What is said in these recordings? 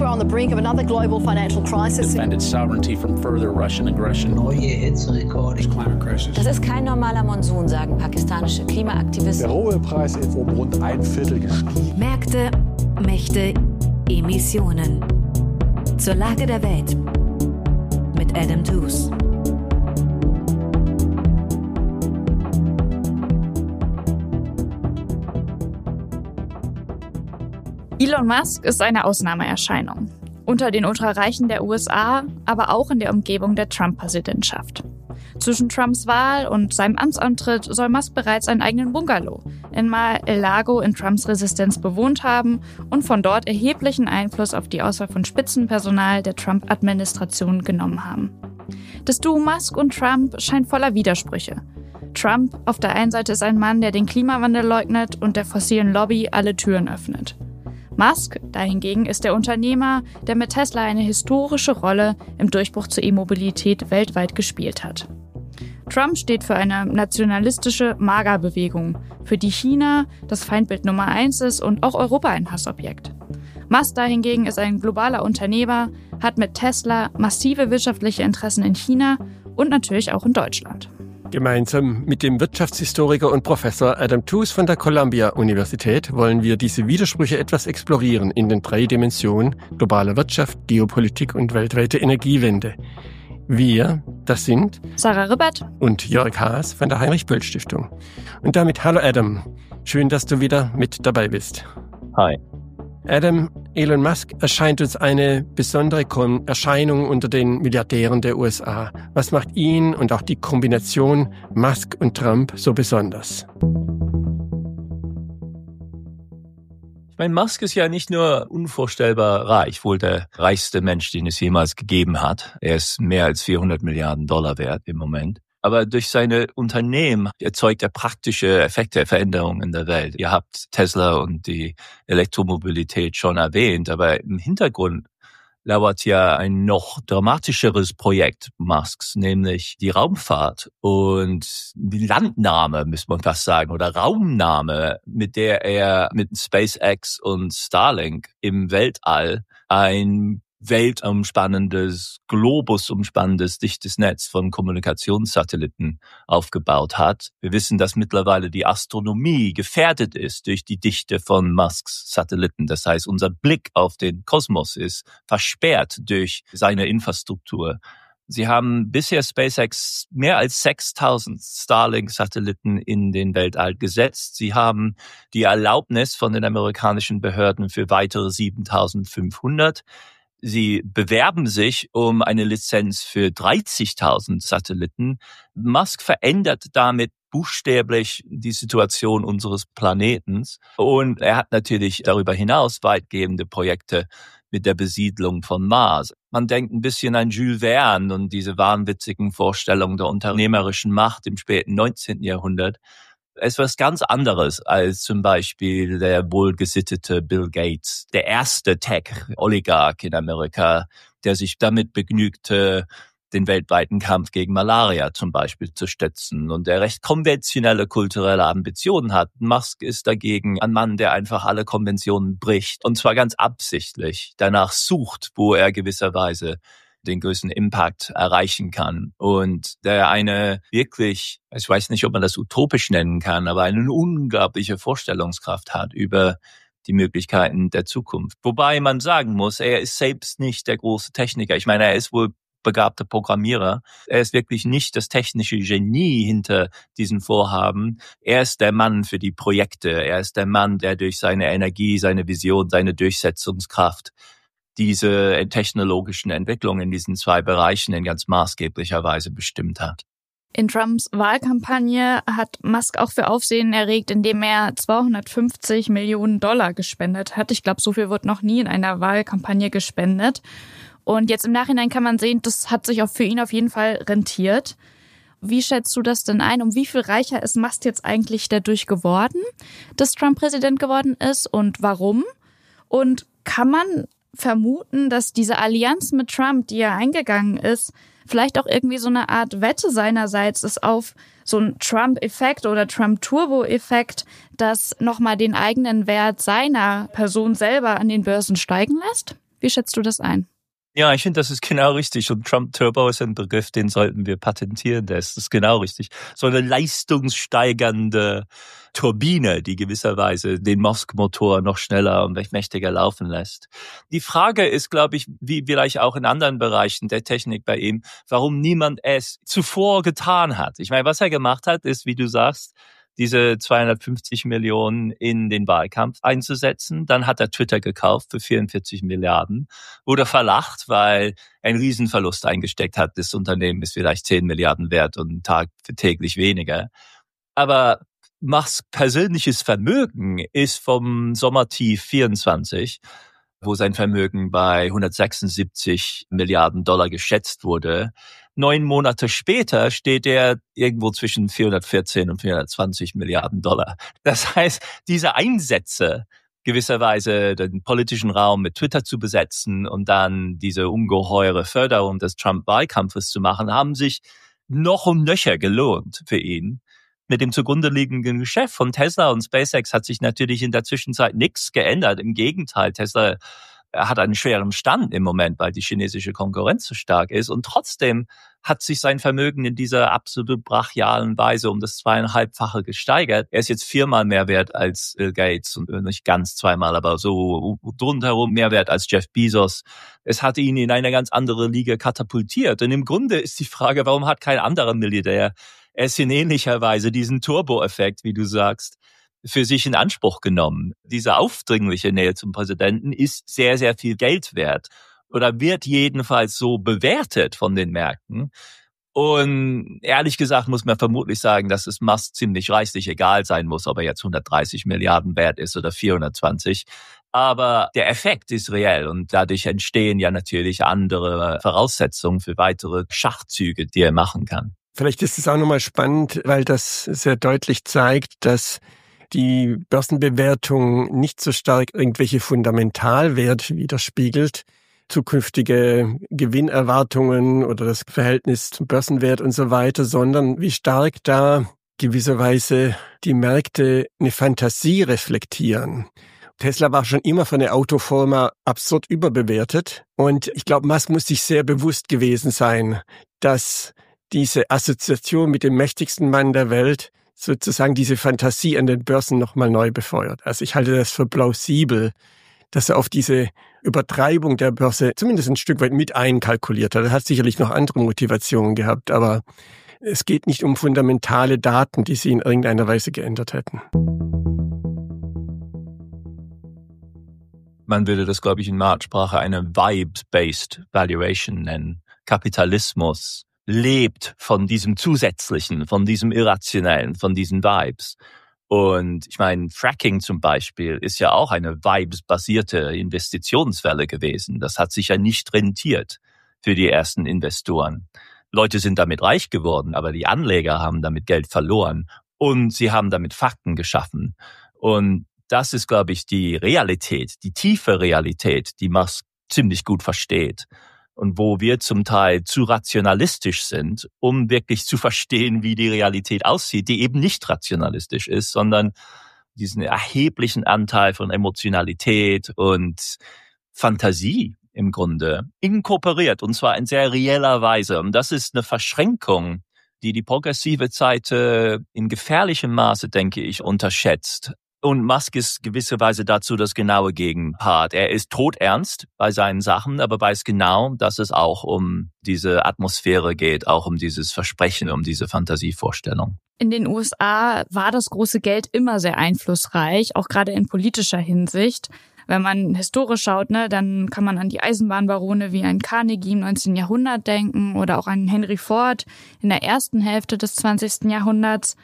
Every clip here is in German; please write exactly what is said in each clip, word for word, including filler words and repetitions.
we're on the brink of another global financial crisis. Defended sovereignty from further Russian aggression. Neue Hitzerekorde. Climate crisis. Das ist kein normaler Monsun, sagen pakistanische Klimaaktivisten. Der Rohölpreis ist um rund ein Viertel gestiegen. Märkte, Mächte, Emissionen. Zur Lage der Welt mit Adam Tooze. Elon Musk ist eine Ausnahmeerscheinung. Unter den Ultrareichen der U S A, aber auch in der Umgebung der Trump-Präsidentschaft. Zwischen Trumps Wahl und seinem Amtsantritt soll Musk bereits einen eigenen Bungalow in Mar-a-Lago in Trumps Residenz bewohnt haben und von dort erheblichen Einfluss auf die Auswahl von Spitzenpersonal der Trump-Administration genommen haben. Das Duo Musk und Trump scheint voller Widersprüche. Trump auf der einen Seite ist ein Mann, der den Klimawandel leugnet und der fossilen Lobby alle Türen öffnet. Musk dahingegen ist der Unternehmer, der mit Tesla eine historische Rolle im Durchbruch zur E-Mobilität weltweit gespielt hat. Trump steht für eine nationalistische MAGA-Bewegung, für die China das Feindbild Nummer eins ist und auch Europa ein Hassobjekt. Musk dahingegen ist ein globaler Unternehmer, hat mit Tesla massive wirtschaftliche Interessen in China und natürlich auch in Deutschland. Gemeinsam mit dem Wirtschaftshistoriker und Professor Adam Tooze von der Columbia-Universität wollen wir diese Widersprüche etwas explorieren in den drei Dimensionen globale Wirtschaft, Geopolitik und weltweite Energiewende. Wir, das sind Sarah Ribbert und Jörg Haas von der Heinrich-Böll-Stiftung. Und damit hallo Adam, schön, dass du wieder mit dabei bist. Hi. Adam, Elon Musk erscheint uns eine besondere Erscheinung unter den Milliardären der U S A. Was macht ihn und auch die Kombination Musk und Trump so besonders? Ich meine, Musk ist ja nicht nur unvorstellbar reich, wohl der reichste Mensch, den es jemals gegeben hat. Er ist mehr als vierhundert Milliarden Dollar wert im Moment. Aber durch seine Unternehmen erzeugt er praktische Effekte, Veränderungen in der Welt. Ihr habt Tesla und die Elektromobilität schon erwähnt, aber im Hintergrund lauert ja ein noch dramatischeres Projekt Musks, nämlich die Raumfahrt und die Landnahme, muss man fast sagen, oder Raumnahme, mit der er mit SpaceX und Starlink im Weltall ein weltumspannendes, globusumspannendes, dichtes Netz von Kommunikationssatelliten aufgebaut hat. Wir wissen, dass mittlerweile die Astronomie gefährdet ist durch die Dichte von Musks Satelliten. Das heißt, unser Blick auf den Kosmos ist versperrt durch seine Infrastruktur. Sie haben bisher SpaceX mehr als sechstausend Starlink-Satelliten in den Weltall gesetzt. Sie haben die Erlaubnis von den amerikanischen Behörden für weitere siebentausendfünfhundert. Sie bewerben sich um eine Lizenz für dreißigtausend Satelliten. Musk verändert damit buchstäblich die Situation unseres Planetens. Und er hat natürlich darüber hinaus weitgehende Projekte mit der Besiedlung von Mars. Man denkt ein bisschen an Jules Verne und diese wahnwitzigen Vorstellungen der unternehmerischen Macht im späten neunzehnten Jahrhundert. Es ist was ganz anderes als zum Beispiel der wohlgesittete Bill Gates, der erste Tech-Oligarch in Amerika, der sich damit begnügte, den weltweiten Kampf gegen Malaria zum Beispiel zu stützen und der recht konventionelle kulturelle Ambitionen hat. Musk ist dagegen ein Mann, der einfach alle Konventionen bricht und zwar ganz absichtlich danach sucht, wo er gewisserweise den größten Impact erreichen kann und der eine wirklich, ich weiß nicht, ob man das utopisch nennen kann, aber eine unglaubliche Vorstellungskraft hat über die Möglichkeiten der Zukunft. Wobei man sagen muss, er ist selbst nicht der große Techniker. Ich meine, er ist wohl begabter Programmierer. Er ist wirklich nicht das technische Genie hinter diesen Vorhaben. Er ist der Mann für die Projekte. Er ist der Mann, der durch seine Energie, seine Vision, seine Durchsetzungskraft diese technologischen Entwicklungen in diesen zwei Bereichen in ganz maßgeblicher Weise bestimmt hat. In Trumps Wahlkampagne hat Musk auch für Aufsehen erregt, indem er zweihundertfünfzig Millionen Dollar gespendet hat. Ich glaube, so viel wird noch nie in einer Wahlkampagne gespendet. Und jetzt im Nachhinein kann man sehen, das hat sich auch für ihn auf jeden Fall rentiert. Wie schätzt du das denn ein? Um wie viel reicher ist Musk jetzt eigentlich dadurch geworden, dass Trump Präsident geworden ist und warum? Und kann man vermuten, dass diese Allianz mit Trump, die er eingegangen ist, vielleicht auch irgendwie so eine Art Wette seinerseits ist auf so einen Trump-Effekt oder Trump-Turbo-Effekt, das nochmal den eigenen Wert seiner Person selber an den Börsen steigen lässt? Wie schätzt du das ein? Ja, ich finde, das ist genau richtig. Und Trump Turbo ist ein Begriff, den sollten wir patentieren. Das ist genau richtig. So eine leistungssteigernde Turbine, die gewisserweise den Musk-Motor noch schneller und mächtiger laufen lässt. Die Frage ist, glaube ich, wie vielleicht auch in anderen Bereichen der Technik bei ihm, warum niemand es zuvor getan hat. Ich meine, was er gemacht hat, ist, wie du sagst, diese zweihundertfünfzig Millionen in den Wahlkampf einzusetzen. Dann hat er Twitter gekauft für vierundvierzig Milliarden. Wurde verlacht, weil ein Riesenverlust eingesteckt hat. Das Unternehmen ist vielleicht zehn Milliarden wert und Tag für täglich weniger. Aber Musks persönliches Vermögen ist vom Sommertief vierundzwanzig, wo sein Vermögen bei hundertsechsundsiebzig Milliarden Dollar geschätzt wurde. Neun Monate später steht er irgendwo zwischen vierhundertvierzehn und vierhundertzwanzig Milliarden Dollar. Das heißt, diese Einsätze, gewisserweise den politischen Raum mit Twitter zu besetzen und dann diese ungeheure Förderung des Trump-Wahlkampfes zu machen, haben sich noch und nöcher gelohnt für ihn. Mit dem zugrunde liegenden Geschäft von Tesla und SpaceX hat sich natürlich in der Zwischenzeit nichts geändert. Im Gegenteil, Tesla hat einen schweren Stand im Moment, weil die chinesische Konkurrenz so stark ist. Und trotzdem hat sich sein Vermögen in dieser absolut brachialen Weise um das zweieinhalbfache gesteigert. Er ist jetzt viermal mehr wert als Bill Gates und nicht ganz zweimal, aber so rundherum mehr wert als Jeff Bezos. Es hat ihn in eine ganz andere Liga katapultiert. Und im Grunde ist die Frage, warum hat kein anderer Milliardär es in ähnlicher Weise diesen Turbo-Effekt, wie du sagst, für sich in Anspruch genommen? Diese aufdringliche Nähe zum Präsidenten ist sehr, sehr viel Geld wert oder wird jedenfalls so bewertet von den Märkten. Und ehrlich gesagt muss man vermutlich sagen, dass es Musk ziemlich reichlich egal sein muss, ob er jetzt hundertdreißig Milliarden wert ist oder vierhundertzwanzig. Aber der Effekt ist reell und dadurch entstehen ja natürlich andere Voraussetzungen für weitere Schachzüge, die er machen kann. Vielleicht ist es auch nochmal spannend, weil das sehr deutlich zeigt, dass die Börsenbewertung nicht so stark irgendwelche Fundamentalwerte widerspiegelt, zukünftige Gewinnerwartungen oder das Verhältnis zum Börsenwert und so weiter, sondern wie stark da gewisserweise die Märkte eine Fantasie reflektieren. Tesla war schon immer von der Autofirma absurd überbewertet und ich glaube, Musk muss sich sehr bewusst gewesen sein, dass diese Assoziation mit dem mächtigsten Mann der Welt sozusagen diese Fantasie an den Börsen nochmal neu befeuert. Also ich halte das für plausibel, dass er auf diese Übertreibung der Börse zumindest ein Stück weit mit einkalkuliert hat. Er hat sicherlich noch andere Motivationen gehabt, aber es geht nicht um fundamentale Daten, die sie in irgendeiner Weise geändert hätten. Man würde das, glaube ich, in Marktsprache eine Vibes-Based Valuation nennen. Kapitalismus lebt von diesem Zusätzlichen, von diesem Irrationellen, von diesen Vibes. Und ich meine, Fracking zum Beispiel ist ja auch eine Vibes-basierte Investitionswelle gewesen. Das hat sich ja nicht rentiert für die ersten Investoren. Leute sind damit reich geworden, aber die Anleger haben damit Geld verloren und sie haben damit Fakten geschaffen. Und das ist, glaube ich, die Realität, die tiefe Realität, die Musk ziemlich gut versteht. Und wo wir zum Teil zu rationalistisch sind, um wirklich zu verstehen, wie die Realität aussieht, die eben nicht rationalistisch ist, sondern diesen erheblichen Anteil von Emotionalität und Fantasie im Grunde inkorporiert, und zwar in sehr reeller Weise. Und das ist eine Verschränkung, die die progressive Seite in gefährlichem Maße, denke ich, unterschätzt. Und Musk ist gewisserweise dazu das genaue Gegenpart. Er ist todernst bei seinen Sachen, aber weiß genau, dass es auch um diese Atmosphäre geht, auch um dieses Versprechen, um diese Fantasievorstellung. In den U S A war das große Geld immer sehr einflussreich, auch gerade in politischer Hinsicht. Wenn man historisch schaut, ne, dann kann man an die Eisenbahnbarone wie ein Carnegie im neunzehnten Jahrhundert denken oder auch an Henry Ford in der ersten Hälfte des zwanzigsten Jahrhunderts.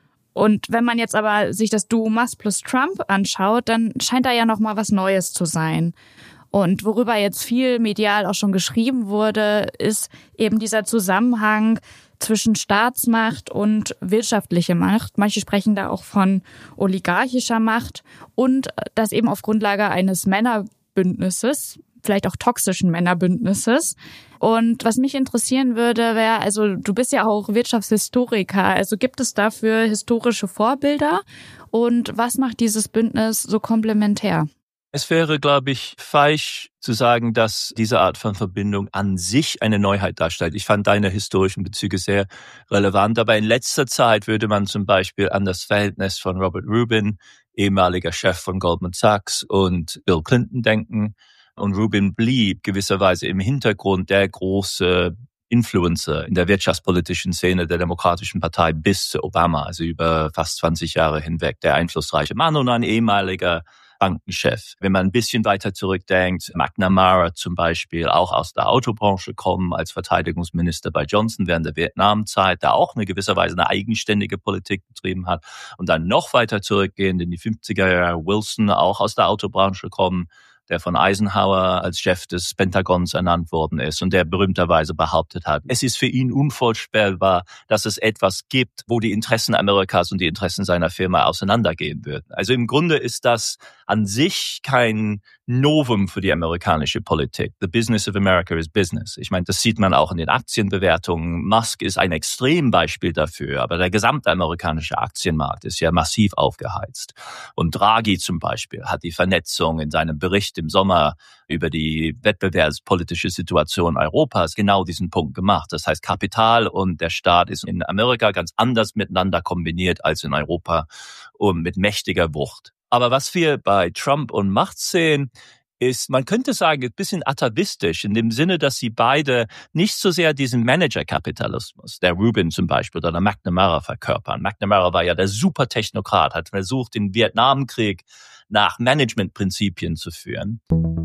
Und wenn man jetzt aber sich das Duo Musk plus Trump anschaut, dann scheint da ja noch mal was Neues zu sein. Und worüber jetzt viel medial auch schon geschrieben wurde, ist eben dieser Zusammenhang zwischen Staatsmacht und wirtschaftliche Macht. Manche sprechen da auch von oligarchischer Macht und das eben auf Grundlage eines Männerbündnisses, vielleicht auch toxischen Männerbündnisses. Und was mich interessieren würde, wäre, also du bist ja auch Wirtschaftshistoriker, also gibt es dafür historische Vorbilder und was macht dieses Bündnis so komplementär? Es wäre, glaube ich, falsch zu sagen, dass diese Art von Verbindung an sich eine Neuheit darstellt. Ich fand deine historischen Bezüge sehr relevant, aber in letzter Zeit würde man zum Beispiel an das Verhältnis von Robert Rubin, ehemaliger Chef von Goldman Sachs, und Bill Clinton denken. Und Rubin blieb gewisserweise im Hintergrund der große Influencer in der wirtschaftspolitischen Szene der Demokratischen Partei bis zu Obama, also über fast zwanzig Jahre hinweg, der einflussreiche Mann und ein ehemaliger Bankenchef. Wenn man ein bisschen weiter zurückdenkt, McNamara zum Beispiel, auch aus der Autobranche kommen, als Verteidigungsminister bei Johnson während der Vietnamzeit, der auch eine gewisserweise eine eigenständige Politik betrieben hat. Und dann noch weiter zurückgehend in die fünfziger Jahre, Wilson, auch aus der Autobranche kommen, der von Eisenhower als Chef des Pentagons ernannt worden ist und der berühmterweise behauptet hat, es ist für ihn unvorstellbar, dass es etwas gibt, wo die Interessen Amerikas und die Interessen seiner Firma auseinandergehen würden. Also im Grunde ist das an sich kein Novum für die amerikanische Politik. The business of America is business. Ich meine, das sieht man auch in den Aktienbewertungen. Musk ist ein Extrembeispiel dafür, aber der gesamte amerikanische Aktienmarkt ist ja massiv aufgeheizt. Und Draghi zum Beispiel hat die Vernetzung in seinem Bericht im Sommer über die wettbewerbspolitische Situation Europas genau diesen Punkt gemacht. Das heißt, Kapital und der Staat ist in Amerika ganz anders miteinander kombiniert als in Europa und mit mächtiger Wucht. Aber was wir bei Trump und Musk sehen, ist, man könnte sagen, ein bisschen atavistisch, in dem Sinne, dass sie beide nicht so sehr diesen Manager-Kapitalismus, der Rubin zum Beispiel oder der McNamara verkörpern. McNamara war ja der Supertechnokrat, hat versucht, den Vietnamkrieg nach Managementprinzipien zu führen.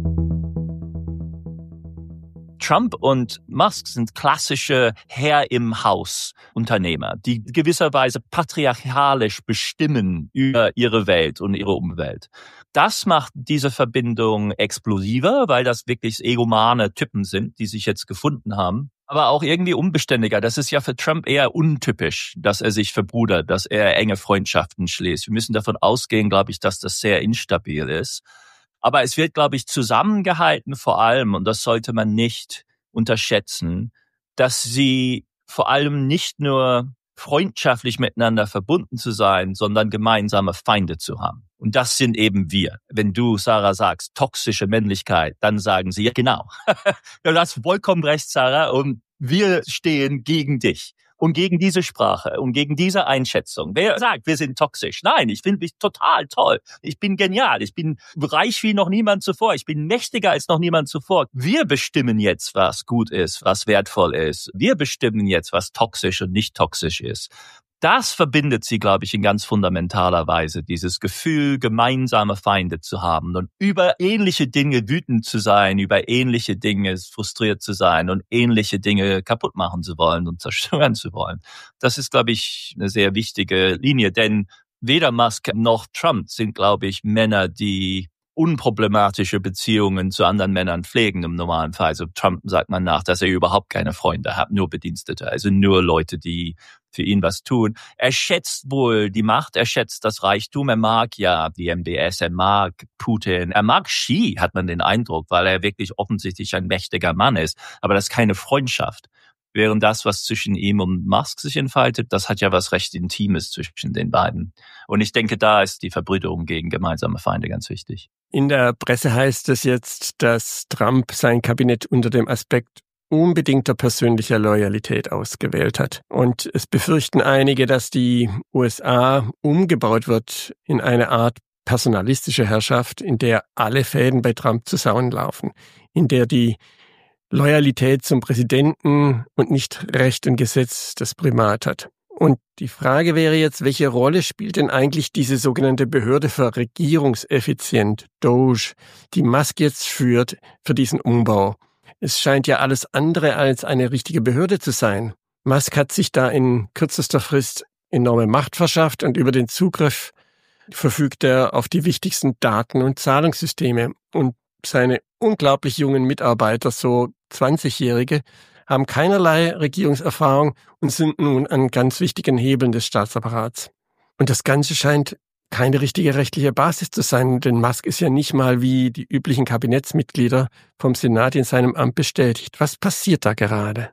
Trump und Musk sind klassische Herr im Haus Unternehmer, die gewisserweise patriarchalisch bestimmen über ihre Welt und ihre Umwelt. Das macht diese Verbindung explosiver, weil das wirklich egomane Typen sind, die sich jetzt gefunden haben. Aber auch irgendwie unbeständiger. Das ist ja für Trump eher untypisch, dass er sich verbrudert, dass er enge Freundschaften schließt. Wir müssen davon ausgehen, glaube ich, dass das sehr instabil ist. Aber es wird, glaube ich, zusammengehalten vor allem, und das sollte man nicht unterschätzen, dass sie vor allem nicht nur freundschaftlich miteinander verbunden zu sein, sondern gemeinsame Feinde zu haben. Und das sind eben wir. Wenn du, Sarah, sagst, toxische Männlichkeit, dann sagen sie, ja genau, du hast vollkommen recht, Sarah, und wir stehen gegen dich. Und gegen diese Sprache und gegen diese Einschätzung. Wer sagt, wir sind toxisch? Nein, ich finde mich total toll. Ich bin genial. Ich bin reich wie noch niemand zuvor. Ich bin mächtiger als noch niemand zuvor. Wir bestimmen jetzt, was gut ist, was wertvoll ist. Wir bestimmen jetzt, was toxisch und nicht toxisch ist. Das verbindet sie, glaube ich, in ganz fundamentaler Weise, dieses Gefühl, gemeinsame Feinde zu haben und über ähnliche Dinge wütend zu sein, über ähnliche Dinge frustriert zu sein und ähnliche Dinge kaputt machen zu wollen und zerstören zu wollen. Das ist, glaube ich, eine sehr wichtige Linie, denn weder Musk noch Trump sind, glaube ich, Männer, die unproblematische Beziehungen zu anderen Männern pflegen im normalen Fall. Also Trump sagt man nach, dass er überhaupt keine Freunde hat, nur Bedienstete, also nur Leute, die für ihn was tun. Er schätzt wohl die Macht, er schätzt das Reichtum, er mag ja die M B S, er mag Putin, er mag Xi, hat man den Eindruck, weil er wirklich offensichtlich ein mächtiger Mann ist. Aber das ist keine Freundschaft. Während das, was zwischen ihm und Musk sich entfaltet, das hat ja was recht Intimes zwischen den beiden. Und ich denke, da ist die Verbrüderung gegen gemeinsame Feinde ganz wichtig. In der Presse heißt es jetzt, dass Trump sein Kabinett unter dem Aspekt unbedingter persönlicher Loyalität ausgewählt hat. Und es befürchten einige, dass die U S A umgebaut wird in eine Art personalistische Herrschaft, in der alle Fäden bei Trump zusammenlaufen, in der die Loyalität zum Präsidenten und nicht Recht und Gesetz das Primat hat. Und die Frage wäre jetzt, welche Rolle spielt denn eigentlich diese sogenannte Behörde für Regierungseffizient, D O G E, die Musk jetzt führt für diesen Umbau? Es scheint ja alles andere als eine richtige Behörde zu sein. Musk hat sich da in kürzester Frist enorme Macht verschafft und über den Zugriff verfügt er auf die wichtigsten Daten- und Zahlungssysteme. Und seine unglaublich jungen Mitarbeiter, so zwanzigjährige, haben keinerlei Regierungserfahrung und sind nun an ganz wichtigen Hebeln des Staatsapparats. Und das Ganze scheint keine richtige rechtliche Basis zu sein, denn Musk ist ja nicht mal wie die üblichen Kabinettsmitglieder vom Senat in seinem Amt bestätigt. Was passiert da gerade?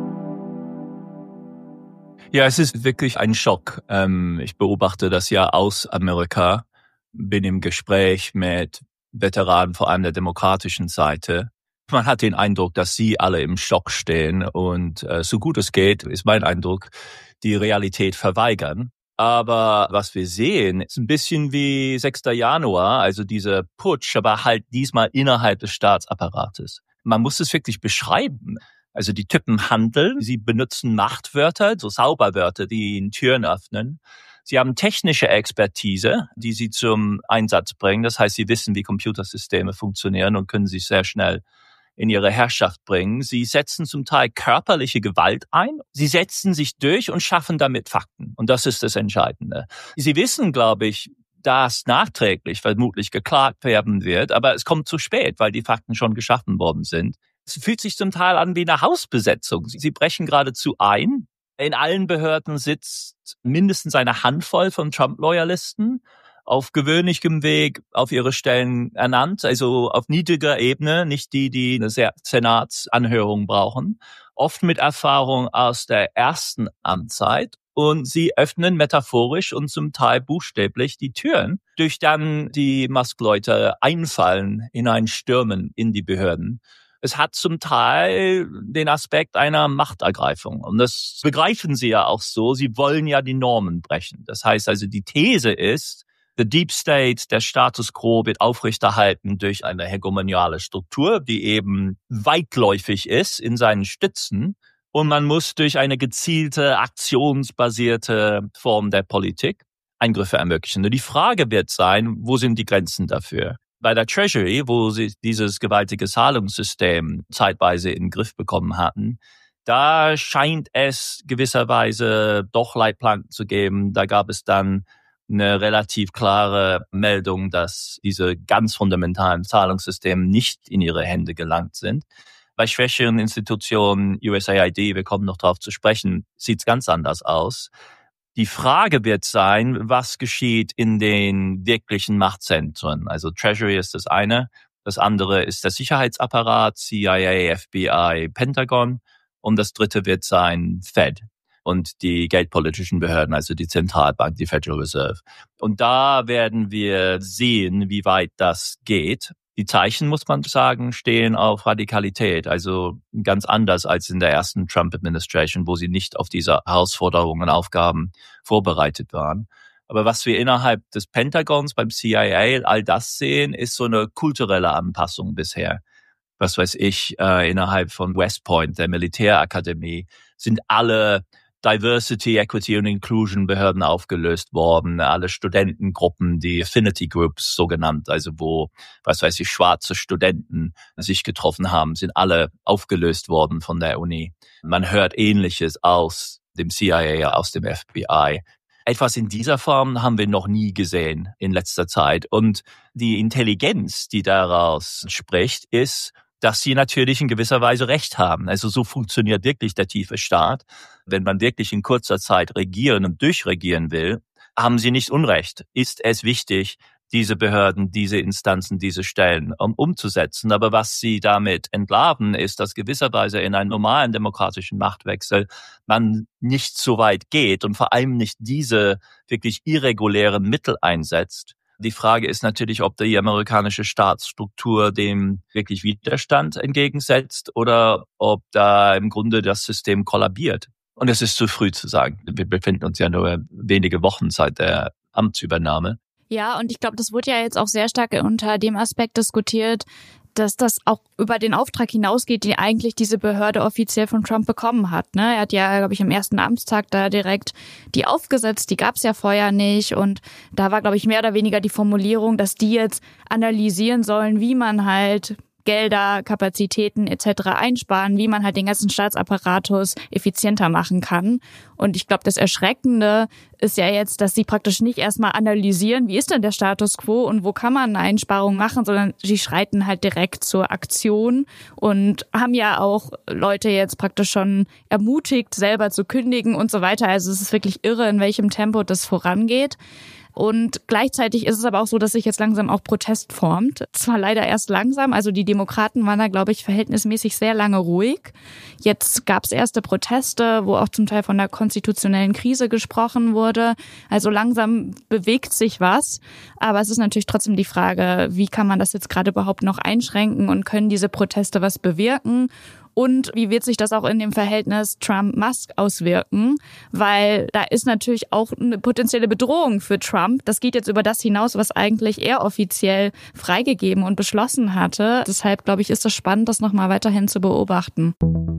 Ja, es ist wirklich ein Schock. Ich beobachte das ja aus Amerika, bin im Gespräch mit Veteranen, vor allem der demokratischen Seite. Man hat den Eindruck, dass sie alle im Stock stehen und äh, so gut es geht, ist mein Eindruck, die Realität verweigern. Aber was wir sehen, ist ein bisschen wie sechster Januar, also dieser Putsch, aber halt diesmal innerhalb des Staatsapparates. Man muss es wirklich beschreiben. Also die Typen handeln, sie benutzen Machtwörter, so Zauberwörter, die ihnen Türen öffnen. Sie haben technische Expertise, die sie zum Einsatz bringen. Das heißt, sie wissen, wie Computersysteme funktionieren und können sich sehr schnell in ihre Herrschaft bringen. Sie setzen zum Teil körperliche Gewalt ein. Sie setzen sich durch und schaffen damit Fakten. Und das ist das Entscheidende. Sie wissen, glaube ich, dass nachträglich vermutlich geklagt werden wird, aber es kommt zu spät, weil die Fakten schon geschaffen worden sind. Es fühlt sich zum Teil an wie eine Hausbesetzung. Sie brechen geradezu ein. In allen Behörden sitzt mindestens eine Handvoll von Trump-Loyalisten auf gewöhnlichem Weg auf ihre Stellen ernannt, also auf niedriger Ebene, nicht die, die eine Senatsanhörung brauchen, oft mit Erfahrung aus der ersten Amtszeit. Und sie öffnen metaphorisch und zum Teil buchstäblich die Türen, durch dann die Musk-Leute einfallen, hineinstürmen in die Behörden. Es hat zum Teil den Aspekt einer Machtergreifung. Und das begreifen sie ja auch so. Sie wollen ja die Normen brechen. Das heißt also, die These ist, der Deep State, der Status quo wird aufrechterhalten durch eine hegemoniale Struktur, die eben weitläufig ist in seinen Stützen. Und man muss durch eine gezielte, aktionsbasierte Form der Politik Eingriffe ermöglichen. Und die Frage wird sein, wo sind die Grenzen dafür? Bei der Treasury, wo sie dieses gewaltige Zahlungssystem zeitweise in den Griff bekommen hatten, da scheint es gewisserweise doch Leitplanken zu geben. Da gab es dann eine relativ klare Meldung, dass diese ganz fundamentalen Zahlungssysteme nicht in ihre Hände gelangt sind. Bei schwächeren Institutionen, U S A I D, wir kommen noch darauf zu sprechen, sieht es ganz anders aus. Die Frage wird sein, was geschieht in den wirklichen Machtzentren. Also Treasury ist das eine, das andere ist der Sicherheitsapparat, C I A, F B I, Pentagon und das dritte wird sein Fed und die geldpolitischen Behörden, also die Zentralbank, die Federal Reserve. Und da werden wir sehen, wie weit das geht. Die Zeichen, muss man sagen, stehen auf Radikalität, also ganz anders als in der ersten Trump-Administration, wo sie nicht auf diese Herausforderungen und Aufgaben vorbereitet waren. Aber was wir innerhalb des Pentagons, beim C I A, all das sehen, ist so eine kulturelle Anpassung bisher. Was weiß ich, äh, innerhalb von West Point, der Militärakademie, sind alle Diversity, Equity und Inclusion Behörden aufgelöst worden. Alle Studentengruppen, die Affinity Groups so genannt, also wo, was weiß ich, schwarze Studenten sich getroffen haben, sind alle aufgelöst worden von der Uni. Man hört Ähnliches aus dem C I A, aus dem F B I. Etwas in dieser Form haben wir noch nie gesehen in letzter Zeit. Und die Intelligenz, die daraus spricht, ist, dass sie natürlich in gewisser Weise Recht haben. Also so funktioniert wirklich der tiefe Staat. Wenn man wirklich in kurzer Zeit regieren und durchregieren will, haben sie nicht Unrecht. Ist es wichtig, diese Behörden, diese Instanzen, diese Stellen um, umzusetzen. Aber was sie damit entlarven, ist, dass gewisserweise in einem normalen demokratischen Machtwechsel man nicht so weit geht und vor allem nicht diese wirklich irregulären Mittel einsetzt. Die Frage ist natürlich, ob die amerikanische Staatsstruktur dem wirklich Widerstand entgegensetzt oder ob da im Grunde das System kollabiert. Und es ist zu früh zu sagen. Wir befinden uns ja nur wenige Wochen seit der Amtsübernahme. Ja, und ich glaube, das wurde ja jetzt auch sehr stark unter dem Aspekt diskutiert, dass das auch über den Auftrag hinausgeht, den eigentlich diese Behörde offiziell von Trump bekommen hat. Ne? Er hat ja, glaube ich, am ersten Amtstag da direkt die aufgesetzt, die gab es ja vorher nicht. Und da war, glaube ich, mehr oder weniger die Formulierung, dass die jetzt analysieren sollen, wie man halt Gelder, Kapazitäten et cetera einsparen, wie man halt den ganzen Staatsapparatus effizienter machen kann. Und ich glaube, das Erschreckende ist ja jetzt, dass sie praktisch nicht erstmal analysieren, wie ist denn der Status quo und wo kann man eine Einsparung machen, sondern sie schreiten halt direkt zur Aktion und haben ja auch Leute jetzt praktisch schon ermutigt, selber zu kündigen und so weiter. Also es ist wirklich irre, in welchem Tempo das vorangeht. Und gleichzeitig ist es aber auch so, dass sich jetzt langsam auch Protest formt. Zwar leider erst langsam, also die Demokraten waren da, glaube ich, verhältnismäßig sehr lange ruhig. Jetzt gab es erste Proteste, wo auch zum Teil von der konstitutionellen Krise gesprochen wurde. Also langsam bewegt sich was. Aber es ist natürlich trotzdem die Frage, wie kann man das jetzt gerade überhaupt noch einschränken und können diese Proteste was bewirken? Und wie wird sich das auch in dem Verhältnis Trump-Musk auswirken? Weil da ist natürlich auch eine potenzielle Bedrohung für Trump. Das geht jetzt über das hinaus, was eigentlich er offiziell freigegeben und beschlossen hatte. Deshalb, glaube ich, ist es spannend, das nochmal weiterhin zu beobachten.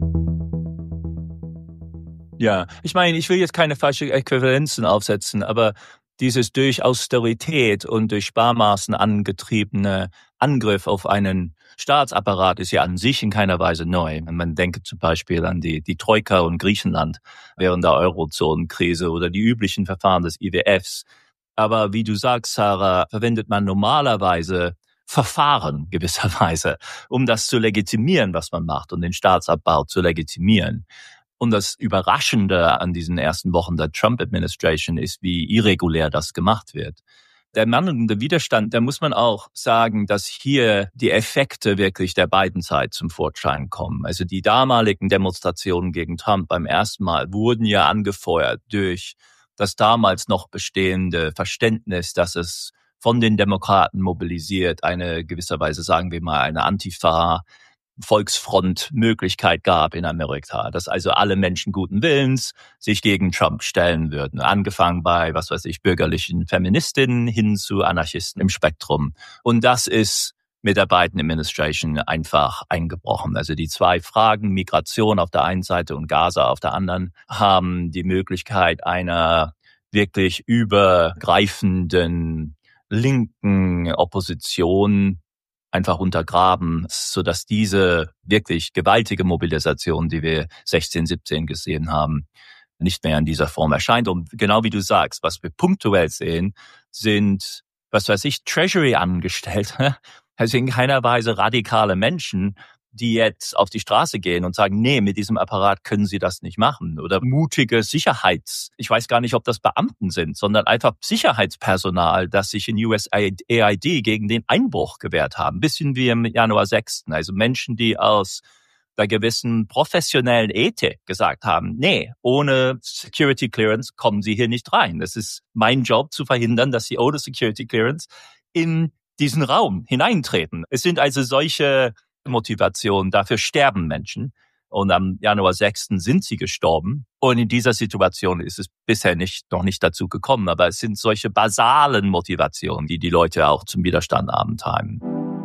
Ja, ich meine, ich will jetzt keine falschen Äquivalenzen aufsetzen, aber dieses durch Austerität und durch Sparmaßen angetriebene Angriff auf einen Staatsapparat ist ja an sich in keiner Weise neu. Man denke zum Beispiel an die, die Troika und Griechenland während der Eurozonenkrise oder die üblichen Verfahren des I W Fs. Aber wie du sagst, Sarah, verwendet man normalerweise Verfahren gewisserweise, um das zu legitimieren, was man macht und den Staatsabbau zu legitimieren. Und das Überraschende an diesen ersten Wochen der Trump-Administration ist, wie irregulär das gemacht wird. Der mangelnde Widerstand, da muss man auch sagen, dass hier die Effekte wirklich der beiden Seiten zum Vorschein kommen. Also die damaligen Demonstrationen gegen Trump beim ersten Mal wurden ja angefeuert durch das damals noch bestehende Verständnis, dass es von den Demokraten mobilisiert eine gewisserweise, sagen wir mal, eine Antifa Volksfront-Möglichkeit gab in Amerika, dass also alle Menschen guten Willens sich gegen Trump stellen würden. Angefangen bei, was weiß ich, bürgerlichen Feministinnen hin zu Anarchisten im Spektrum. Und das ist mit der Biden-Administration einfach eingebrochen. Also die zwei Fragen, Migration auf der einen Seite und Gaza auf der anderen, haben die Möglichkeit einer wirklich übergreifenden linken Opposition einfach untergraben, sodass diese wirklich gewaltige Mobilisation, die wir sechzehn, siebzehn gesehen haben, nicht mehr in dieser Form erscheint. Und genau wie du sagst, was wir punktuell sehen, sind, was weiß ich, Treasury-Angestellte, also in keiner Weise radikale Menschen, die jetzt auf die Straße gehen und sagen, nee, mit diesem Apparat können sie das nicht machen. Oder mutige Sicherheits, ich weiß gar nicht, ob das Beamten sind, sondern einfach Sicherheitspersonal, das sich in U S A I D gegen den Einbruch gewehrt haben. Bisschen wie im Januar sechsten. Also Menschen, die aus der gewissen professionellen Ethik gesagt haben, nee, ohne Security Clearance kommen sie hier nicht rein. Es ist mein Job zu verhindern, dass sie ohne Security Clearance in diesen Raum hineintreten. Es sind also solche Motivation, dafür sterben Menschen. Und am Januar sechsten sind sie gestorben. Und in dieser Situation ist es bisher nicht, noch nicht dazu gekommen. Aber es sind solche basalen Motivationen, die die Leute auch zum Widerstand antreiben.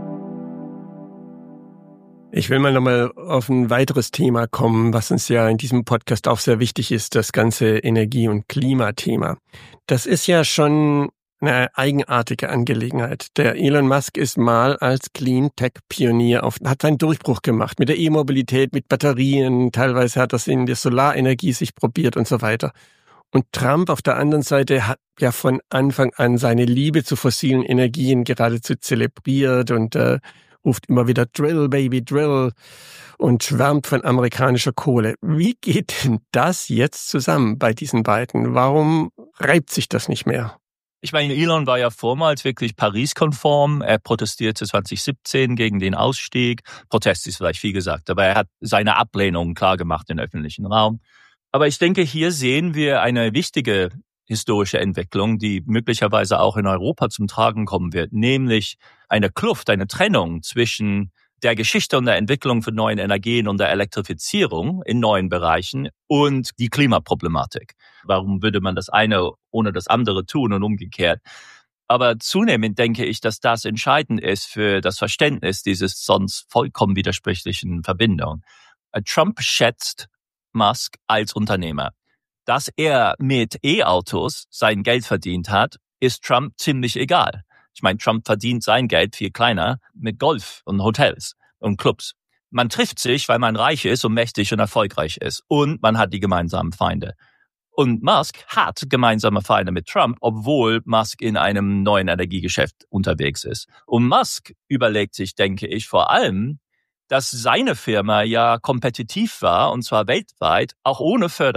Ich will mal nochmal auf ein weiteres Thema kommen, was uns ja in diesem Podcast auch sehr wichtig ist, das ganze Energie- und Klimathema. Das ist ja schon eine eigenartige Angelegenheit. Der Elon Musk ist mal als Clean-Tech-Pionier auf, hat seinen Durchbruch gemacht mit der E-Mobilität, mit Batterien, teilweise hat das in der Solarenergie sich probiert und so weiter. Und Trump auf der anderen Seite hat ja von Anfang an seine Liebe zu fossilen Energien geradezu zelebriert und äh, ruft immer wieder Drill, Baby, Drill und schwärmt von amerikanischer Kohle. Wie geht denn das jetzt zusammen bei diesen beiden? Warum reibt sich das nicht mehr? Ich meine, Elon war ja vormals wirklich Paris-konform. Er protestierte zwanzig siebzehn gegen den Ausstieg. Protest ist vielleicht viel gesagt, aber er hat seine Ablehnung klargemacht im öffentlichen Raum. Aber ich denke, hier sehen wir eine wichtige historische Entwicklung, die möglicherweise auch in Europa zum Tragen kommen wird, nämlich eine Kluft, eine Trennung zwischen der Geschichte und der Entwicklung von neuen Energien und der Elektrifizierung in neuen Bereichen und die Klimaproblematik. Warum würde man das eine ohne das andere tun und umgekehrt? Aber zunehmend denke ich, dass das entscheidend ist für das Verständnis dieses sonst vollkommen widersprüchlichen Verbindung. Trump schätzt Musk als Unternehmer. Dass er mit E-Autos sein Geld verdient hat, ist Trump ziemlich egal. Ich meine, Trump verdient sein Geld viel kleiner mit Golf und Hotels und Clubs. Man trifft sich, weil man reich ist und mächtig und erfolgreich ist. Und man hat die gemeinsamen Feinde. Und Musk hat gemeinsame Feinde mit Trump, obwohl Musk in einem neuen Energiegeschäft unterwegs ist. Und Musk überlegt sich, denke ich, vor allem, dass seine Firma ja kompetitiv war, und zwar weltweit, auch ohne Förderung.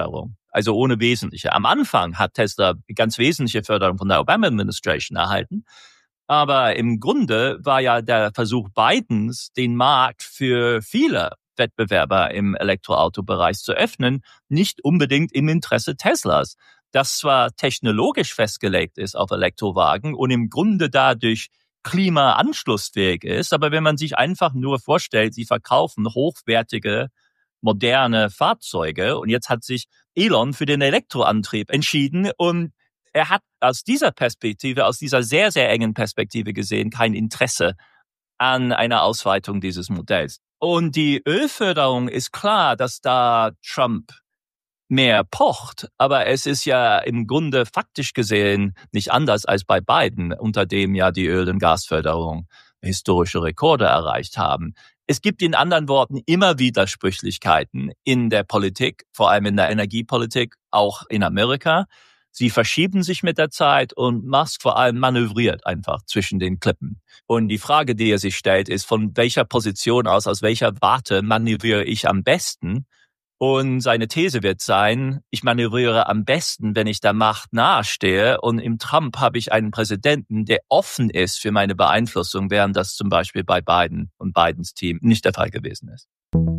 Also ohne wesentliche. Am Anfang hat Tesla ganz wesentliche Förderung von der Obama-Administration erhalten. Aber im Grunde war ja der Versuch Bidens, den Markt für viele Wettbewerber im Elektroautobereich zu öffnen, nicht unbedingt im Interesse Teslas. Das zwar technologisch festgelegt ist auf Elektrowagen und im Grunde dadurch klimaanschlussfähig ist, aber wenn man sich einfach nur vorstellt, sie verkaufen hochwertige, moderne Fahrzeuge und jetzt hat sich Elon für den Elektroantrieb entschieden und er hat aus dieser Perspektive, aus dieser sehr, sehr engen Perspektive gesehen, kein Interesse an einer Ausweitung dieses Modells. Und die Ölförderung ist klar, dass da Trump mehr pocht, aber es ist ja im Grunde faktisch gesehen nicht anders als bei Biden, unter dem ja die Öl- und Gasförderung historische Rekorde erreicht haben. Es gibt in anderen Worten immer Widersprüchlichkeiten in der Politik, vor allem in der Energiepolitik, auch in Amerika. Sie verschieben sich mit der Zeit und Musk vor allem manövriert einfach zwischen den Klippen. Und die Frage, die er sich stellt, ist, von welcher Position aus, aus welcher Warte manövriere ich am besten? Und seine These wird sein, ich manövriere am besten, wenn ich der Macht nahestehe. Und im Trump habe ich einen Präsidenten, der offen ist für meine Beeinflussung, während das zum Beispiel bei Biden und Bidens Team nicht der Fall gewesen ist.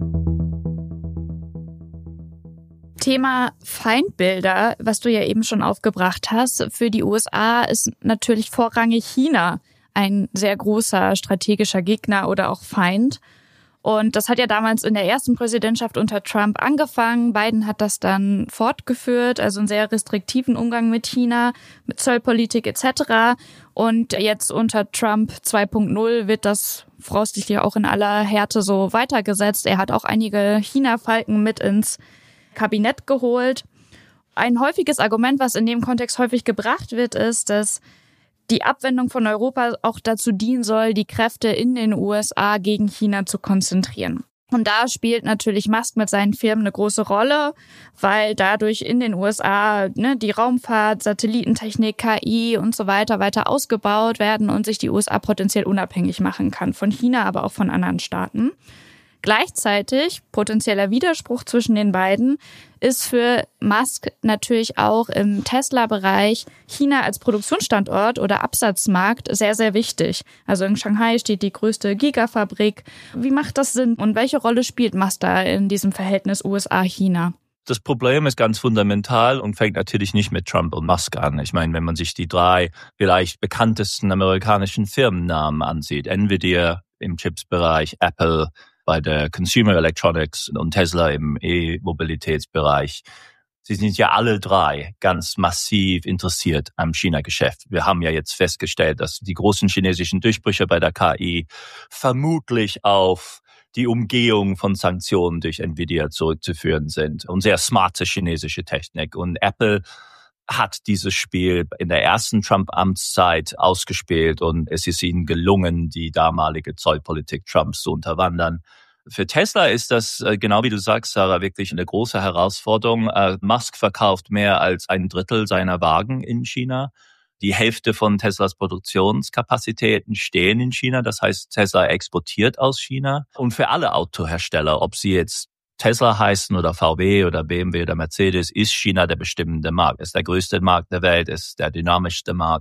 Thema Feindbilder, was du ja eben schon aufgebracht hast. Für die U S A ist natürlich vorrangig China ein sehr großer strategischer Gegner oder auch Feind. Und das hat ja damals in der ersten Präsidentschaft unter Trump angefangen. Biden hat das dann fortgeführt, also einen sehr restriktiven Umgang mit China, mit Zollpolitik et cetera. Und jetzt unter Trump zwei Punkt null wird das voraussichtlich auch in aller Härte so weitergesetzt. Er hat auch einige China-Falken mit ins Kabinett geholt. Ein häufiges Argument, was in dem Kontext häufig gebracht wird, ist, dass die Abwendung von Europa auch dazu dienen soll, die Kräfte in den U S A gegen China zu konzentrieren. Und da spielt natürlich Musk mit seinen Firmen eine große Rolle, weil dadurch in den U S A ne, die Raumfahrt, Satellitentechnik, K I und so weiter weiter ausgebaut werden und sich die U S A potenziell unabhängig machen kann von China, aber auch von anderen Staaten. Gleichzeitig, potenzieller Widerspruch zwischen den beiden, ist für Musk natürlich auch im Tesla-Bereich China als Produktionsstandort oder Absatzmarkt sehr, sehr wichtig. Also in Shanghai steht die größte Gigafabrik. Wie macht das Sinn und welche Rolle spielt Musk da in diesem Verhältnis U S A-China? Das Problem ist ganz fundamental und fängt natürlich nicht mit Trump und Musk an. Ich meine, wenn man sich die drei vielleicht bekanntesten amerikanischen Firmennamen ansieht, Nvidia im Chips-Bereich, Apple bei der Consumer Electronics und Tesla im E-Mobilitätsbereich. Sie sind ja alle drei ganz massiv interessiert am China-Geschäft. Wir haben ja jetzt festgestellt, dass die großen chinesischen Durchbrüche bei der K I vermutlich auf die Umgehung von Sanktionen durch Nvidia zurückzuführen sind und sehr smarte chinesische Technik. Und Apple hat dieses Spiel in der ersten Trump-Amtszeit ausgespielt und es ist ihnen gelungen, die damalige Zollpolitik Trumps zu unterwandern. Für Tesla ist das, genau wie du sagst, Sarah, wirklich eine große Herausforderung. Musk verkauft mehr als ein Drittel seiner Wagen in China. Die Hälfte von Teslas Produktionskapazitäten stehen in China. Das heißt, Tesla exportiert aus China. Und für alle Autohersteller, ob sie jetzt Tesla heißen oder V W oder B M W oder Mercedes, ist China der bestimmende Markt. Ist der größte Markt der Welt, ist der dynamischste Markt.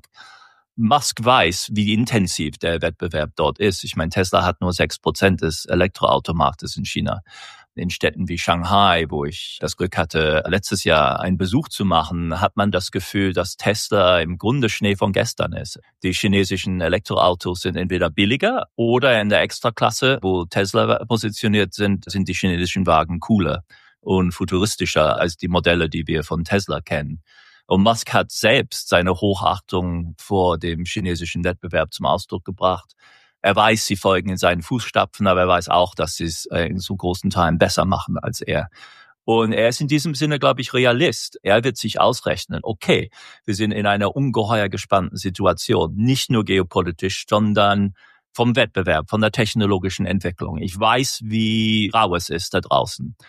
Musk weiß, wie intensiv der Wettbewerb dort ist. Ich meine, Tesla hat nur sechs Prozent des Elektroautomarktes in China. In Städten wie Shanghai, wo ich das Glück hatte, letztes Jahr einen Besuch zu machen, hat man das Gefühl, dass Tesla im Grunde Schnee von gestern ist. Die chinesischen Elektroautos sind entweder billiger oder in der Extraklasse, wo Tesla positioniert sind, sind die chinesischen Wagen cooler und futuristischer als die Modelle, die wir von Tesla kennen. Und Musk hat selbst seine Hochachtung vor dem chinesischen Wettbewerb zum Ausdruck gebracht. Er weiß, sie folgen in seinen Fußstapfen, aber er weiß auch, dass sie es in so großen Teilen besser machen als er. Und er ist in diesem Sinne, glaube ich, Realist. Er wird sich ausrechnen, okay, wir sind in einer ungeheuer gespannten Situation, nicht nur geopolitisch, sondern vom Wettbewerb, von der technologischen Entwicklung. Ich weiß, wie rau es ist da draußen.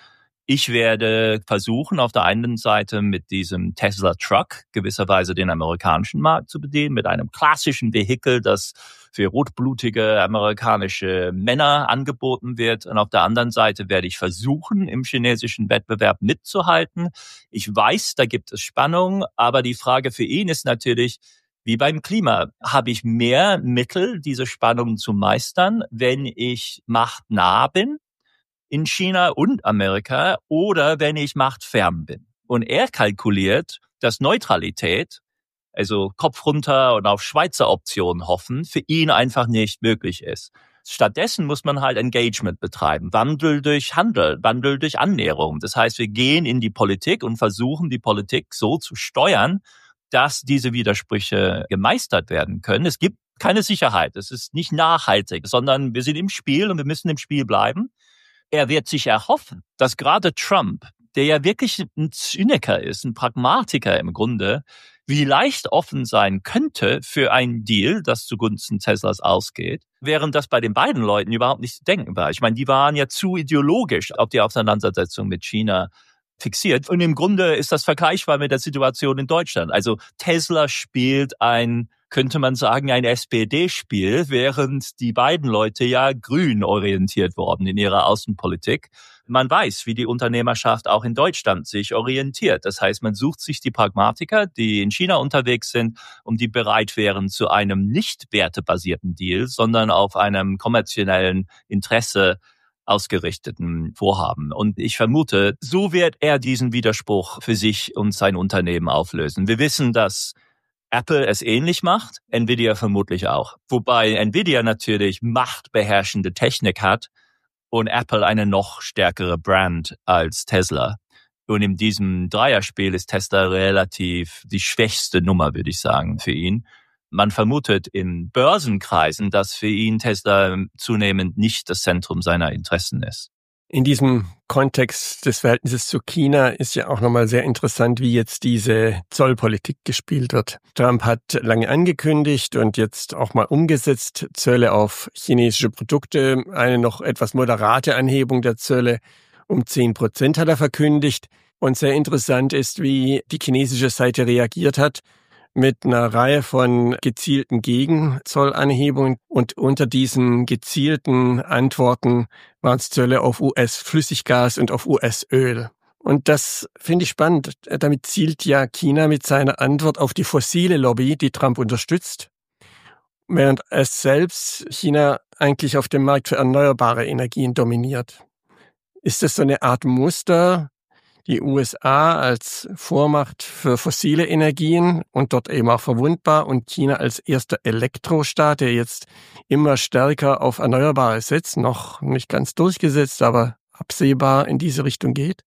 Ich werde versuchen, auf der einen Seite mit diesem Tesla Truck gewisserweise den amerikanischen Markt zu bedienen, mit einem klassischen Vehikel, das für rotblutige amerikanische Männer angeboten wird. Und auf der anderen Seite werde ich versuchen, im chinesischen Wettbewerb mitzuhalten. Ich weiß, da gibt es Spannung, aber die Frage für ihn ist natürlich, wie beim Klima, habe ich mehr Mittel, diese Spannungen zu meistern, wenn ich machtnah bin in China und Amerika oder wenn ich machtfern bin. Und er kalkuliert, dass Neutralität, also Kopf runter und auf Schweizer Optionen hoffen, für ihn einfach nicht möglich ist. Stattdessen muss man halt Engagement betreiben, Wandel durch Handel, Wandel durch Annäherung. Das heißt, wir gehen in die Politik und versuchen, die Politik so zu steuern, dass diese Widersprüche gemeistert werden können. Es gibt keine Sicherheit, es ist nicht nachhaltig, sondern wir sind im Spiel und wir müssen im Spiel bleiben. Er wird sich erhoffen, dass gerade Trump, der ja wirklich ein Zyniker ist, ein Pragmatiker im Grunde, wie leicht offen sein könnte für einen Deal, das zugunsten Teslas ausgeht, während das bei den beiden Leuten überhaupt nicht zu denken war. Ich meine, die waren ja zu ideologisch auf die Auseinandersetzung mit China fixiert. Und im Grunde ist das vergleichbar mit der Situation in Deutschland. Also Tesla spielt ein, könnte man sagen, ein S P D-Spiel, während die beiden Leute ja grün orientiert wurden in ihrer Außenpolitik. Man weiß, wie die Unternehmerschaft auch in Deutschland sich orientiert. Das heißt, man sucht sich die Pragmatiker, die in China unterwegs sind und die bereit wären zu einem nicht wertebasierten Deal, sondern auf einem kommerziellen Interesse ausgerichteten Vorhaben. Und ich vermute, so wird er diesen Widerspruch für sich und sein Unternehmen auflösen. Wir wissen, dass Apple es ähnlich macht, Nvidia vermutlich auch. Wobei Nvidia natürlich machtbeherrschende Technik hat und Apple eine noch stärkere Brand als Tesla. Und in diesem Dreierspiel ist Tesla relativ die schwächste Nummer, würde ich sagen, für ihn. Man vermutet in Börsenkreisen, dass für ihn Tesla zunehmend nicht das Zentrum seiner Interessen ist. In diesem Kontext des Verhältnisses zu China ist ja auch nochmal sehr interessant, wie jetzt diese Zollpolitik gespielt wird. Trump hat lange angekündigt und jetzt auch mal umgesetzt, Zölle auf chinesische Produkte. Eine noch etwas moderate Anhebung der Zölle um zehn Prozent hat er verkündigt. Und sehr interessant ist, wie die chinesische Seite reagiert hat, mit einer Reihe von gezielten Gegenzollanhebungen. Und unter diesen gezielten Antworten waren es Zölle auf U S-Flüssiggas und auf U S-Öl. Und das finde ich spannend. Damit zielt ja China mit seiner Antwort auf die fossile Lobby, die Trump unterstützt, während es selbst China eigentlich auf dem Markt für erneuerbare Energien dominiert. Ist das so eine Art Muster? Die U S A als Vormacht für fossile Energien und dort eben auch verwundbar und China als erster Elektrostaat, der jetzt immer stärker auf Erneuerbare setzt, noch nicht ganz durchgesetzt, aber absehbar in diese Richtung geht?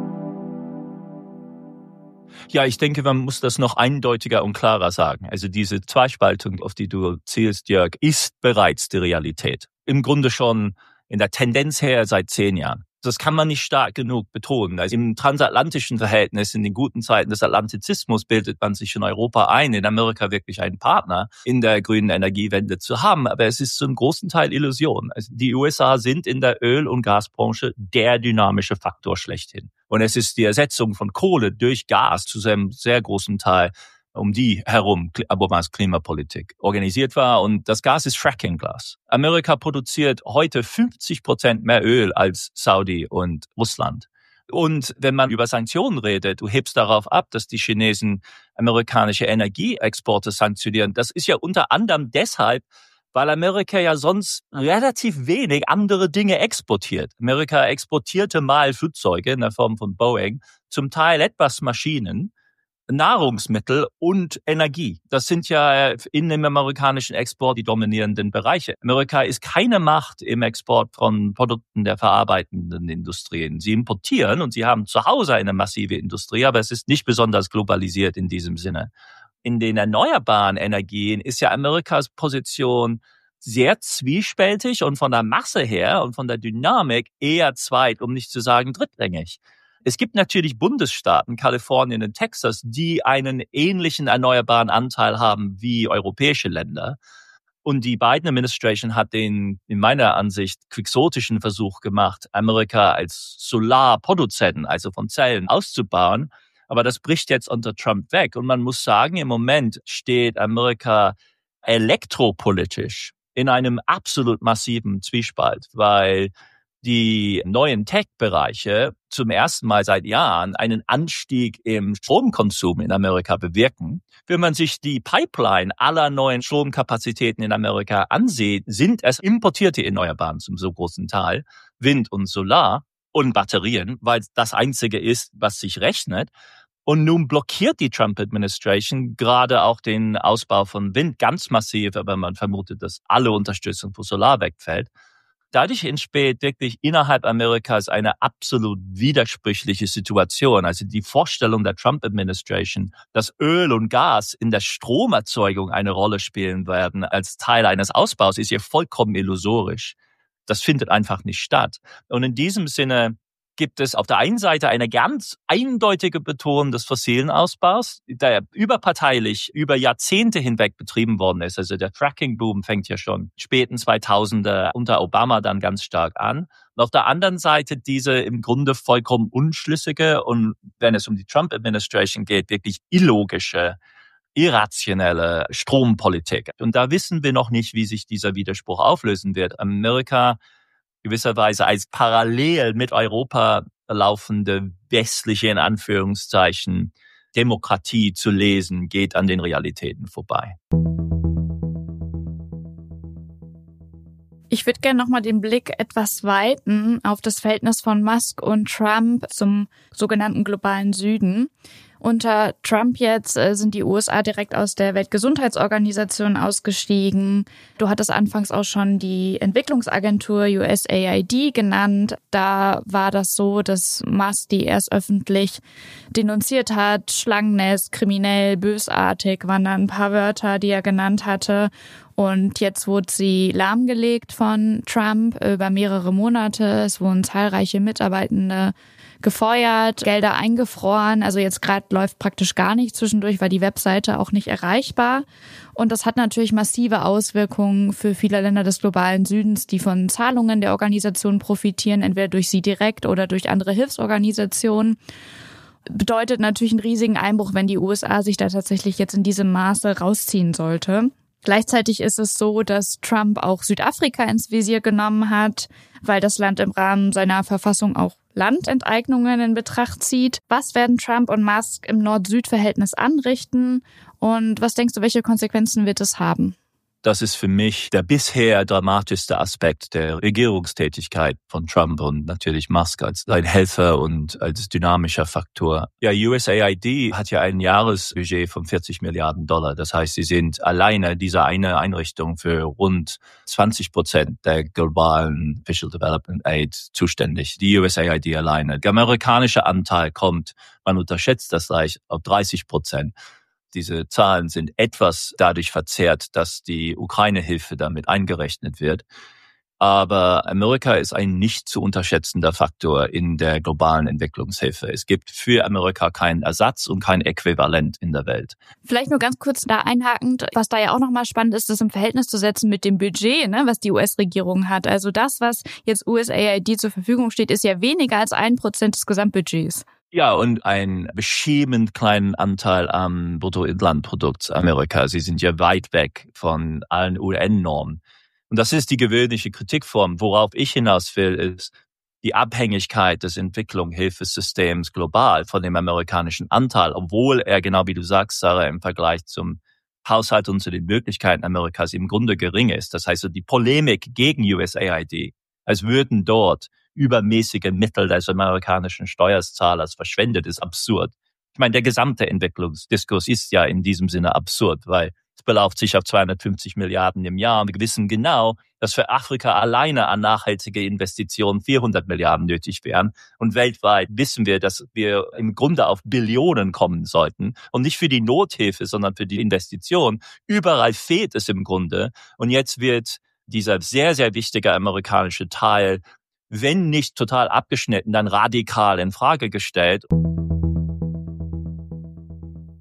Ja, ich denke, man muss das noch eindeutiger und klarer sagen. Also diese Zweispaltung, auf die du zielst, Jörg, ist bereits die Realität. Im Grunde schon in der Tendenz her seit zehn Jahren. Das kann man nicht stark genug betonen. Also im transatlantischen Verhältnis, in den guten Zeiten des Atlantizismus, bildet man sich in Europa ein, in Amerika wirklich einen Partner in der grünen Energiewende zu haben. Aber es ist zum großen Teil Illusion. Also die U S A sind in der Öl- und Gasbranche der dynamische Faktor schlechthin. Und es ist die Ersetzung von Kohle durch Gas zu einem sehr großen Teil, um die herum Obamas Klimapolitik organisiert war. Und das Gas ist Fracking-Gas. Amerika produziert heute fünfzig Prozent mehr Öl als Saudi und Russland. Und wenn man über Sanktionen redet, du hebst darauf ab, dass die Chinesen amerikanische Energieexporte sanktionieren. Das ist ja unter anderem deshalb, weil Amerika ja sonst relativ wenig andere Dinge exportiert. Amerika exportierte mal Flugzeuge in der Form von Boeing, zum Teil etwas Maschinen, Nahrungsmittel und Energie. Das sind ja in dem amerikanischen Export die dominierenden Bereiche. Amerika ist keine Macht im Export von Produkten der verarbeitenden Industrien. Sie importieren und sie haben zu Hause eine massive Industrie, aber es ist nicht besonders globalisiert in diesem Sinne. In den erneuerbaren Energien ist ja Amerikas Position sehr zwiespältig und von der Masse her und von der Dynamik eher zweit, um nicht zu sagen drittrangig. Es gibt natürlich Bundesstaaten, Kalifornien und Texas, die einen ähnlichen erneuerbaren Anteil haben wie europäische Länder. Und die Biden-Administration hat den, in meiner Ansicht, quixotischen Versuch gemacht, Amerika als Solarproduzenten, also von Zellen, auszubauen. Aber das bricht jetzt unter Trump weg. Und man muss sagen, im Moment steht Amerika elektropolitisch in einem absolut massiven Zwiespalt, weil die neuen Tech-Bereiche zum ersten Mal seit Jahren einen Anstieg im Stromkonsum in Amerika bewirken. Wenn man sich die Pipeline aller neuen Stromkapazitäten in Amerika ansieht, sind es importierte Erneuerbaren zum so großen Teil, Wind und Solar und Batterien, weil das Einzige ist, was sich rechnet. Und nun blockiert die Trump-Administration gerade auch den Ausbau von Wind ganz massiv, aber man vermutet, dass alle Unterstützung für Solar wegfällt. Dadurch entsteht wirklich innerhalb Amerikas eine absolut widersprüchliche Situation. Also die Vorstellung der Trump-Administration, dass Öl und Gas in der Stromerzeugung eine Rolle spielen werden als Teil eines Ausbaus, ist hier vollkommen illusorisch. Das findet einfach nicht statt. Und in diesem Sinne gibt es auf der einen Seite eine ganz eindeutige Betonung des fossilen Ausbaus, der überparteilich über Jahrzehnte hinweg betrieben worden ist. Also der Fracking-Boom fängt ja schon späten zweitausender unter Obama dann ganz stark an. Und auf der anderen Seite diese im Grunde vollkommen unschlüssige und, wenn es um die Trump-Administration geht, wirklich illogische, irrationelle Strompolitik. Und da wissen wir noch nicht, wie sich dieser Widerspruch auflösen wird. Amerika gewisserweise als parallel mit Europa laufende westliche, in Anführungszeichen, Demokratie zu lesen, geht an den Realitäten vorbei. Ich würde gerne nochmal den Blick etwas weiten auf das Verhältnis von Musk und Trump zum sogenannten globalen Süden. Unter Trump jetzt sind die U S A direkt aus der Weltgesundheitsorganisation ausgestiegen. Du hattest anfangs auch schon die Entwicklungsagentur U S A I D genannt. Da war das so, dass Musk die erst öffentlich denunziert hat. Schlangennest, kriminell, bösartig waren da ein paar Wörter, die er genannt hatte. Und jetzt wurde sie lahmgelegt von Trump über mehrere Monate. Es wurden zahlreiche Mitarbeitende gefeuert, Gelder eingefroren. Also jetzt gerade läuft praktisch gar nichts zwischendurch, war die Webseite auch nicht erreichbar. Und das hat natürlich massive Auswirkungen für viele Länder des globalen Südens, die von Zahlungen der Organisation profitieren, entweder durch sie direkt oder durch andere Hilfsorganisationen. Bedeutet natürlich einen riesigen Einbruch, wenn die U S A sich da tatsächlich jetzt in diesem Maße rausziehen sollte. Gleichzeitig ist es so, dass Trump auch Südafrika ins Visier genommen hat, weil das Land im Rahmen seiner Verfassung auch Landenteignungen in Betracht zieht. Was werden Trump und Musk im Nord-Süd-Verhältnis anrichten und was denkst du, welche Konsequenzen wird es haben? Das ist für mich der bisher dramatischste Aspekt der Regierungstätigkeit von Trump und natürlich Musk als sein Helfer und als dynamischer Faktor. Ja, U S A I D hat ja ein Jahresbudget von vierzig Milliarden Dollar. Das heißt, sie sind alleine diese eine Einrichtung für rund zwanzig Prozent der globalen Official Development Aid zuständig. Die U S A I D alleine. Der amerikanische Anteil kommt, man unterschätzt das leicht, auf dreißig Prozent. Diese Zahlen sind etwas dadurch verzerrt, dass die Ukraine-Hilfe damit eingerechnet wird. Aber Amerika ist ein nicht zu unterschätzender Faktor in der globalen Entwicklungshilfe. Es gibt für Amerika keinen Ersatz und kein Äquivalent in der Welt. Vielleicht nur ganz kurz da einhakend, was da ja auch nochmal spannend ist, das im Verhältnis zu setzen mit dem Budget, ne, was die U S-Regierung hat. Also das, was jetzt U S A I D zur Verfügung steht, ist ja weniger als ein Prozent des Gesamtbudgets. Ja, und einen beschämend kleinen Anteil am Bruttoinlandprodukt Amerika. Sie sind ja weit weg von allen U N-Normen. Und das ist die gewöhnliche Kritikform. Worauf ich hinaus will, ist die Abhängigkeit des Entwicklungshilfesystems global von dem amerikanischen Anteil, obwohl er, genau wie du sagst, Sarah, im Vergleich zum Haushalt und zu den Möglichkeiten Amerikas im Grunde gering ist. Das heißt, die Polemik gegen U S A I D, als würden dort übermäßige Mittel des amerikanischen Steuerzahlers verschwendet, ist absurd. Ich meine, der gesamte Entwicklungsdiskurs ist ja in diesem Sinne absurd, weil es belauft sich auf zweihundertfünfzig Milliarden im Jahr. Und wir wissen genau, dass für Afrika alleine an nachhaltige Investitionen vierhundert Milliarden nötig wären. Und weltweit wissen wir, dass wir im Grunde auf Billionen kommen sollten. Und nicht für die Nothilfe, sondern für die Investition. Überall fehlt es im Grunde. Und jetzt wird dieser sehr, sehr wichtige amerikanische Teil, wenn nicht total abgeschnitten, dann radikal in Frage gestellt.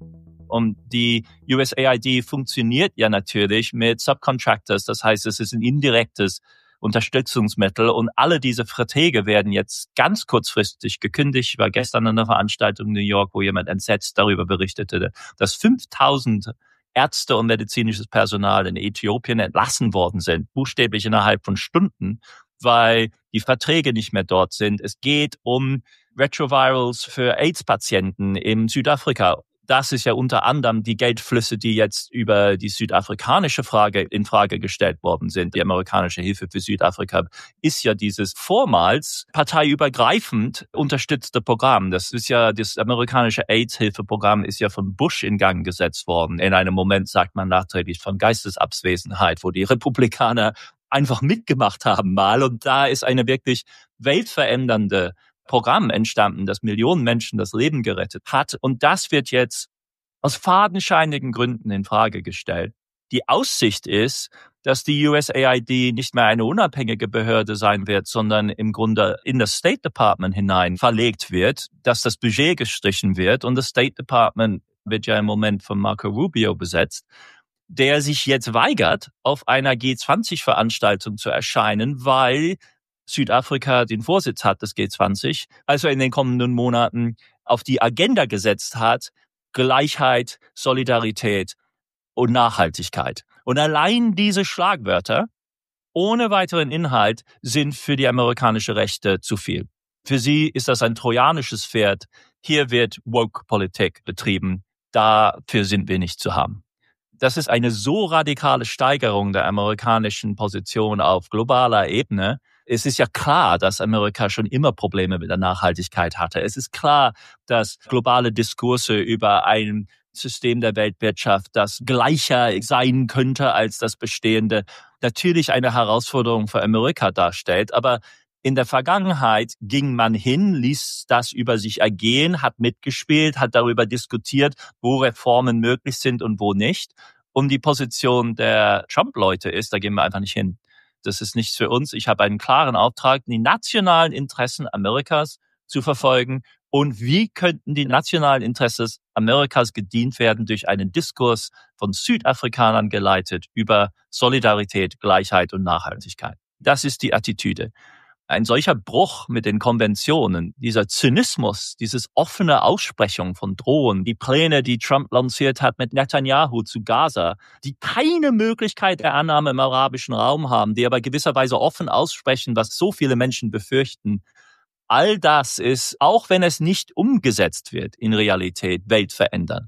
Und die U S A I D funktioniert ja natürlich mit Subcontractors. Das heißt, es ist ein indirektes Unterstützungsmittel und alle diese Verträge werden jetzt ganz kurzfristig gekündigt. Ich war gestern an einer Veranstaltung in New York, wo jemand entsetzt darüber berichtete, dass fünftausend Ärzte und medizinisches Personal in Äthiopien entlassen worden sind, buchstäblich innerhalb von Stunden, weil die Verträge nicht mehr dort sind. Es geht um Retrovirals für AIDS-Patienten in Südafrika. Das ist ja unter anderem die Geldflüsse, die jetzt über die südafrikanische Frage in Frage gestellt worden sind. Die amerikanische Hilfe für Südafrika ist ja dieses vormals parteiübergreifend unterstützte Programm. Das ist ja, das amerikanische AIDS-Hilfeprogramm ist ja von Bush in Gang gesetzt worden. In einem Moment sagt man nachträglich von Geistesabwesenheit, wo die Republikaner einfach mitgemacht haben mal. Und da ist eine wirklich weltverändernde Programm entstanden, das Millionen Menschen das Leben gerettet hat. Und das wird jetzt aus fadenscheinigen Gründen in Frage gestellt. Die Aussicht ist, dass die U S A I D nicht mehr eine unabhängige Behörde sein wird, sondern im Grunde in das State Department hinein verlegt wird, dass das Budget gestrichen wird. Und das State Department wird ja im Moment von Marco Rubio besetzt, der sich jetzt weigert, auf einer G zwanzig Veranstaltung zu erscheinen, weil Südafrika den Vorsitz hat des G zwanzig, also in den kommenden Monaten auf die Agenda gesetzt hat, Gleichheit, Solidarität und Nachhaltigkeit. Und allein diese Schlagwörter ohne weiteren Inhalt sind für die amerikanische Rechte zu viel. Für sie ist das ein trojanisches Pferd. Hier wird Woke-Politik betrieben. Dafür sind wir nicht zu haben. Das ist eine so radikale Steigerung der amerikanischen Position auf globaler Ebene. Es ist ja klar, dass Amerika schon immer Probleme mit der Nachhaltigkeit hatte. Es ist klar, dass globale Diskurse über ein System der Weltwirtschaft, das gleicher sein könnte als das bestehende, natürlich eine Herausforderung für Amerika darstellt. Aber in der Vergangenheit ging man hin, ließ das über sich ergehen, hat mitgespielt, hat darüber diskutiert, wo Reformen möglich sind und wo nicht. Und die Position der Trump-Leute ist, da gehen wir einfach nicht hin. Das ist nichts für uns. Ich habe einen klaren Auftrag, die nationalen Interessen Amerikas zu verfolgen. Und wie könnten die nationalen Interessen Amerikas gedient werden durch einen Diskurs von Südafrikanern geleitet über Solidarität, Gleichheit und Nachhaltigkeit? Das ist die Attitüde. Ein solcher Bruch mit den Konventionen, dieser Zynismus, dieses offene Aussprechung von Drohungen, die Pläne, die Trump lanciert hat mit Netanyahu zu Gaza, die keine Möglichkeit der Annahme im arabischen Raum haben, die aber gewisserweise offen aussprechen, was so viele Menschen befürchten. All das ist, auch wenn es nicht umgesetzt wird, in Realität weltverändernd.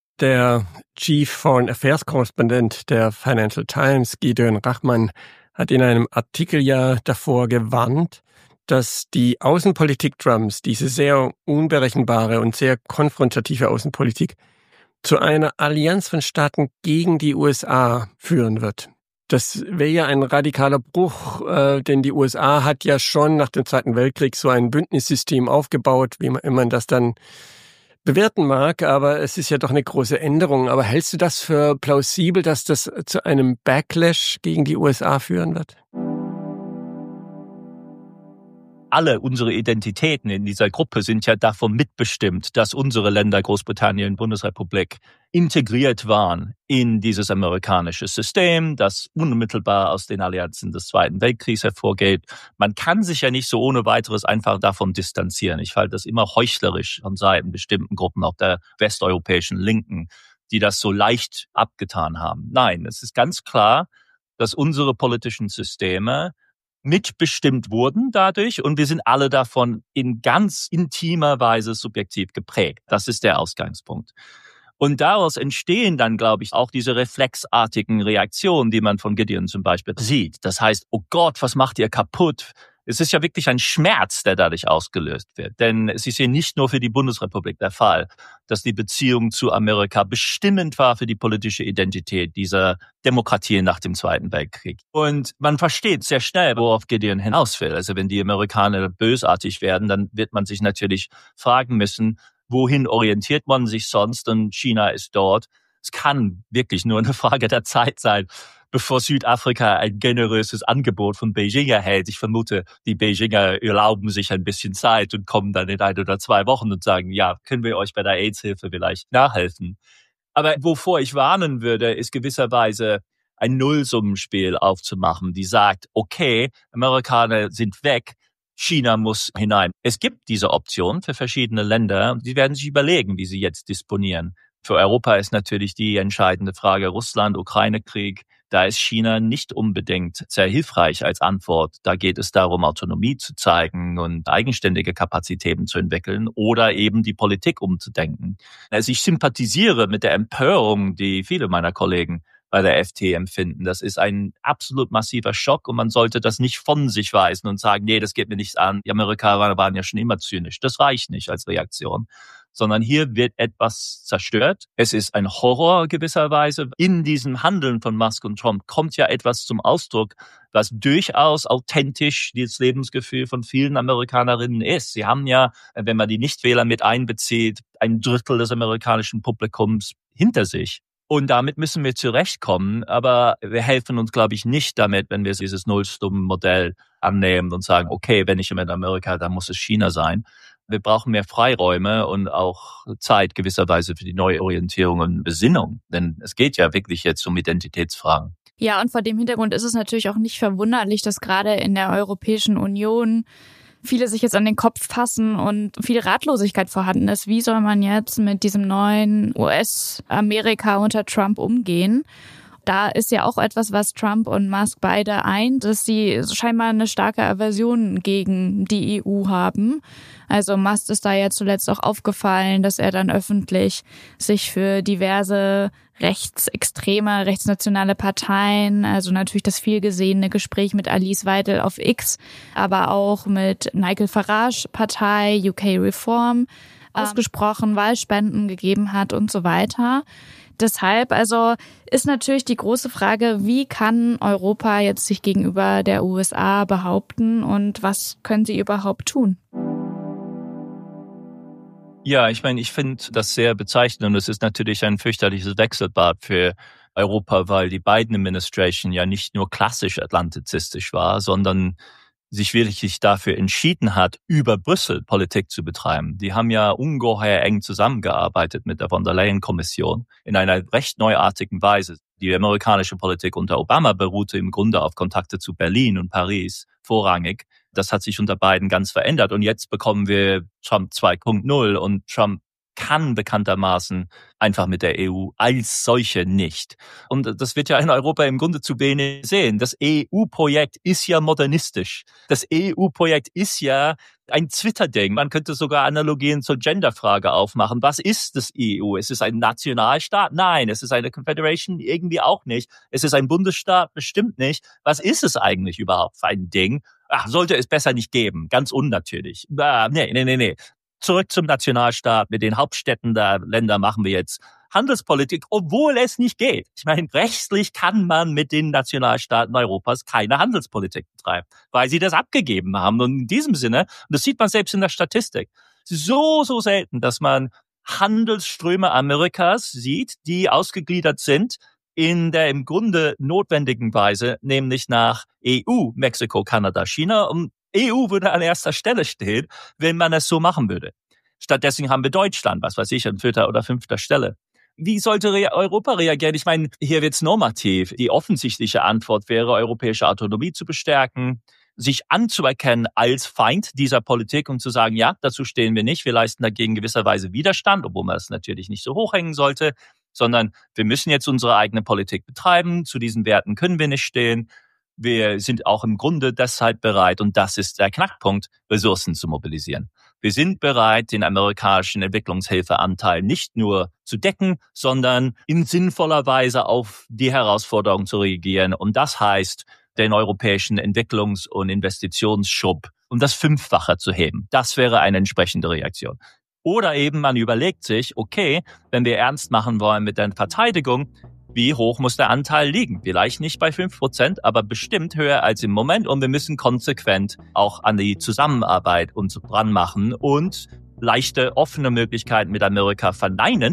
Der Chief Foreign Affairs Korrespondent der Financial Times, Gideon Rachman, hat in einem Artikel ja davor gewarnt, dass die Außenpolitik Trumps, diese sehr unberechenbare und sehr konfrontative Außenpolitik, zu einer Allianz von Staaten gegen die U S A führen wird. Das wäre ja ein radikaler Bruch, äh, denn die U S A hat ja schon nach dem Zweiten Weltkrieg so ein Bündnissystem aufgebaut, wie man, wie man das dann bewerten mag, aber es ist ja doch eine große Änderung. Aber hältst du das für plausibel, dass das zu einem Backlash gegen die U S A führen wird? Alle unsere Identitäten in dieser Gruppe sind ja davon mitbestimmt, dass unsere Länder, Großbritannien, Bundesrepublik, integriert waren in dieses amerikanische System, das unmittelbar aus den Allianzen des Zweiten Weltkriegs hervorgeht. Man kann sich ja nicht so ohne weiteres einfach davon distanzieren. Ich halte das immer heuchlerisch von Seiten bestimmten Gruppen, auch der westeuropäischen Linken, die das so leicht abgetan haben. Nein, es ist ganz klar, dass unsere politischen Systeme mitbestimmt wurden dadurch und wir sind alle davon in ganz intimer Weise subjektiv geprägt. Das ist der Ausgangspunkt. Und daraus entstehen dann, glaube ich, auch diese reflexartigen Reaktionen, die man von Gideon zum Beispiel sieht. Das heißt, oh Gott, was macht ihr kaputt? Es ist ja wirklich ein Schmerz, der dadurch ausgelöst wird. Denn es ist ja nicht nur für die Bundesrepublik der Fall, dass die Beziehung zu Amerika bestimmend war für die politische Identität dieser Demokratie nach dem Zweiten Weltkrieg. Und man versteht sehr schnell, worauf Gideon hinaus will. Also wenn die Amerikaner bösartig werden, dann wird man sich natürlich fragen müssen, wohin orientiert man sich sonst? Und China ist dort. Es kann wirklich nur eine Frage der Zeit sein, bevor Südafrika ein generöses Angebot von Beijing erhält. Ich vermute, die Beijinger erlauben sich ein bisschen Zeit und kommen dann in ein oder zwei Wochen und sagen, ja, können wir euch bei der AIDS-Hilfe vielleicht nachhelfen? Aber wovor ich warnen würde, ist gewisserweise ein Nullsummenspiel aufzumachen, die sagt, okay, Amerikaner sind weg, China muss hinein. Es gibt diese Option für verschiedene Länder. Die werden sich überlegen, wie sie jetzt disponieren. Für Europa ist natürlich die entscheidende Frage Russland, Ukraine-Krieg. Da ist China nicht unbedingt sehr hilfreich als Antwort. Da geht es darum, Autonomie zu zeigen und eigenständige Kapazitäten zu entwickeln oder eben die Politik umzudenken. Also ich sympathisiere mit der Empörung, die viele meiner Kollegen bei der F T empfinden. Das ist ein absolut massiver Schock und man sollte das nicht von sich weisen und sagen, nee, das geht mir nichts an. Die Amerikaner waren ja schon immer zynisch. Das reicht nicht als Reaktion. Sondern hier wird etwas zerstört. Es ist ein Horror gewisserweise. In diesem Handeln von Musk und Trump kommt ja etwas zum Ausdruck, was durchaus authentisch das Lebensgefühl von vielen Amerikanerinnen ist. Sie haben ja, wenn man die Nichtwähler mit einbezieht, ein Drittel des amerikanischen Publikums hinter sich. Und damit müssen wir zurechtkommen, aber wir helfen uns, glaube ich, nicht damit, wenn wir dieses Nullsummenmodell annehmen und sagen, okay, wenn nicht in Amerika, dann muss es China sein. Wir brauchen mehr Freiräume und auch Zeit gewisserweise für die Neuorientierung und Besinnung, denn es geht ja wirklich jetzt um Identitätsfragen. Ja, und vor dem Hintergrund ist es natürlich auch nicht verwunderlich, dass gerade in der Europäischen Union viele sich jetzt an den Kopf fassen und viel Ratlosigkeit vorhanden ist. Wie soll man jetzt mit diesem neuen U S-Amerika unter Trump umgehen? Da ist ja auch etwas, was Trump und Musk beide eint, dass sie scheinbar eine starke Aversion gegen die E U haben. Also Musk ist da ja zuletzt auch aufgefallen, dass er dann öffentlich sich für diverse rechtsextreme, rechtsnationale Parteien, also natürlich das vielgesehene Gespräch mit Alice Weidel auf X, aber auch mit Nigel Farage Partei, U K Reform, ausgesprochen Wahlspenden gegeben hat und so weiter. Deshalb also ist natürlich die große Frage, wie kann Europa jetzt sich gegenüber der U S A behaupten und was können sie überhaupt tun? Ja, ich meine, ich finde das sehr bezeichnend und es ist natürlich ein fürchterliches Wechselbad für Europa, weil die Biden-Administration ja nicht nur klassisch atlantizistisch war, sondern sich wirklich dafür entschieden hat, über Brüssel Politik zu betreiben. Die haben ja ungeheuer eng zusammengearbeitet mit der von der Leyen-Kommission in einer recht neuartigen Weise. Die amerikanische Politik unter Obama beruhte im Grunde auf Kontakte zu Berlin und Paris vorrangig. Das hat sich unter Biden ganz verändert und jetzt bekommen wir Trump zwei Punkt null und Trump kann bekanntermaßen einfach mit der E U als solche nicht. Und das wird ja in Europa im Grunde zu wenig sehen. Das E U-Projekt ist ja modernistisch. Das E U-Projekt ist ja ein Twitter-Ding. Man könnte sogar Analogien zur Genderfrage aufmachen. Was ist das E U? Ist es ein Nationalstaat? Nein. Ist es eine Confederation? Irgendwie auch nicht. Ist es ein Bundesstaat? Bestimmt nicht. Was ist es eigentlich überhaupt für ein Ding? Ach, sollte es besser nicht geben. Ganz unnatürlich. Ah, nee, nee, nee, nee. Zurück zum Nationalstaat. Mit den Hauptstädten der Länder machen wir jetzt Handelspolitik, obwohl es nicht geht. Ich meine, rechtlich kann man mit den Nationalstaaten Europas keine Handelspolitik betreiben, weil sie das abgegeben haben. Und in diesem Sinne, und das sieht man selbst in der Statistik, so, so selten, dass man Handelsströme Amerikas sieht, die ausgegliedert sind in der im Grunde notwendigen Weise, nämlich nach E U, Mexiko, Kanada, China. Und E U würde an erster Stelle stehen, wenn man es so machen würde. Stattdessen haben wir Deutschland, was weiß ich, an vierter oder fünfter Stelle. Wie sollte Europa reagieren? Ich meine, hier wird's normativ. Die offensichtliche Antwort wäre, europäische Autonomie zu bestärken, sich anzuerkennen als Feind dieser Politik und zu sagen, ja, dazu stehen wir nicht. Wir leisten dagegen gewisserweise Widerstand, obwohl man es natürlich nicht so hochhängen sollte, sondern wir müssen jetzt unsere eigene Politik betreiben. Zu diesen Werten können wir nicht stehen. Wir sind auch im Grunde deshalb bereit, und das ist der Knackpunkt, Ressourcen zu mobilisieren. Wir sind bereit, den amerikanischen Entwicklungshilfeanteil nicht nur zu decken, sondern in sinnvoller Weise auf die Herausforderungen zu reagieren. Und das heißt, den europäischen Entwicklungs- und Investitionsschub um das Fünffache zu heben. Das wäre eine entsprechende Reaktion. Oder eben man überlegt sich, okay, wenn wir ernst machen wollen mit der Verteidigung, wie hoch muss der Anteil liegen? Vielleicht nicht bei fünf Prozent, aber bestimmt höher als im Moment. Und wir müssen konsequent auch an die Zusammenarbeit uns dran machen und leichte, offene Möglichkeiten mit Amerika verneinen,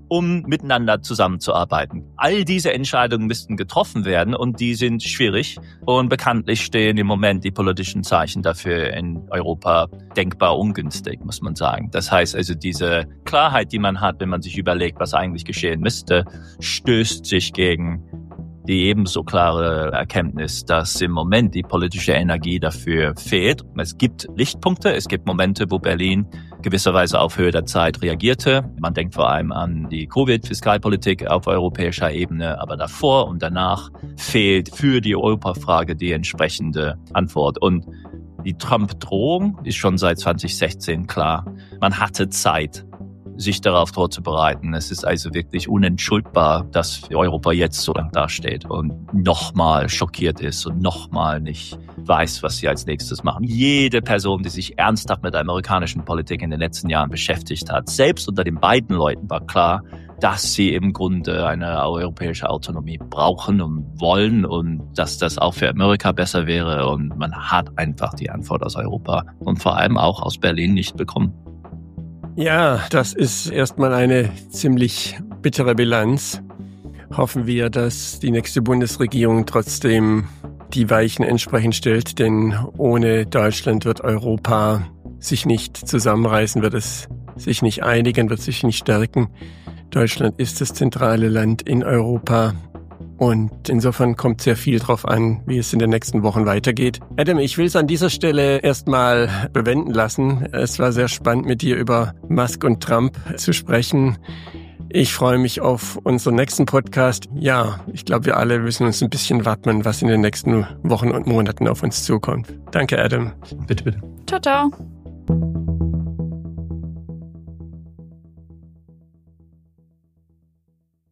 um miteinander zusammenzuarbeiten. All diese Entscheidungen müssten getroffen werden und die sind schwierig. Und bekanntlich stehen im Moment die politischen Zeichen dafür in Europa denkbar ungünstig, muss man sagen. Das heißt also, diese Klarheit, die man hat, wenn man sich überlegt, was eigentlich geschehen müsste, stößt sich gegen die ebenso klare Erkenntnis, dass im Moment die politische Energie dafür fehlt. Es gibt Lichtpunkte, es gibt Momente, wo Berlin gewisserweise auf Höhe der Zeit reagierte. Man denkt vor allem an die Covid-Fiskalpolitik auf europäischer Ebene, aber davor und danach fehlt für die Europafrage die entsprechende Antwort. Und die Trump-Drohung ist schon seit zwanzig sechzehn klar. Man hatte Zeit, sich darauf vorzubereiten. Es ist also wirklich unentschuldbar, dass Europa jetzt so lang dasteht und nochmal schockiert ist und nochmal nicht weiß, was sie als nächstes machen. Jede Person, die sich ernsthaft mit der amerikanischen Politik in den letzten Jahren beschäftigt hat, selbst unter den beiden Leuten war klar, dass sie im Grunde eine europäische Autonomie brauchen und wollen und dass das auch für Amerika besser wäre. Und man hat einfach die Antwort aus Europa und vor allem auch aus Berlin nicht bekommen. Ja, das ist erstmal eine ziemlich bittere Bilanz. Hoffen wir, dass die nächste Bundesregierung trotzdem die Weichen entsprechend stellt, denn ohne Deutschland wird Europa sich nicht zusammenreißen, wird es sich nicht einigen, wird sich nicht stärken. Deutschland ist das zentrale Land in Europa. Und insofern kommt sehr viel drauf an, wie es in den nächsten Wochen weitergeht. Adam, ich will es an dieser Stelle erstmal bewenden lassen. Es war sehr spannend, mit dir über Musk und Trump zu sprechen. Ich freue mich auf unseren nächsten Podcast. Ja, ich glaube, wir alle müssen uns ein bisschen wappnen, was in den nächsten Wochen und Monaten auf uns zukommt. Danke, Adam. Bitte, bitte. Ciao, ciao.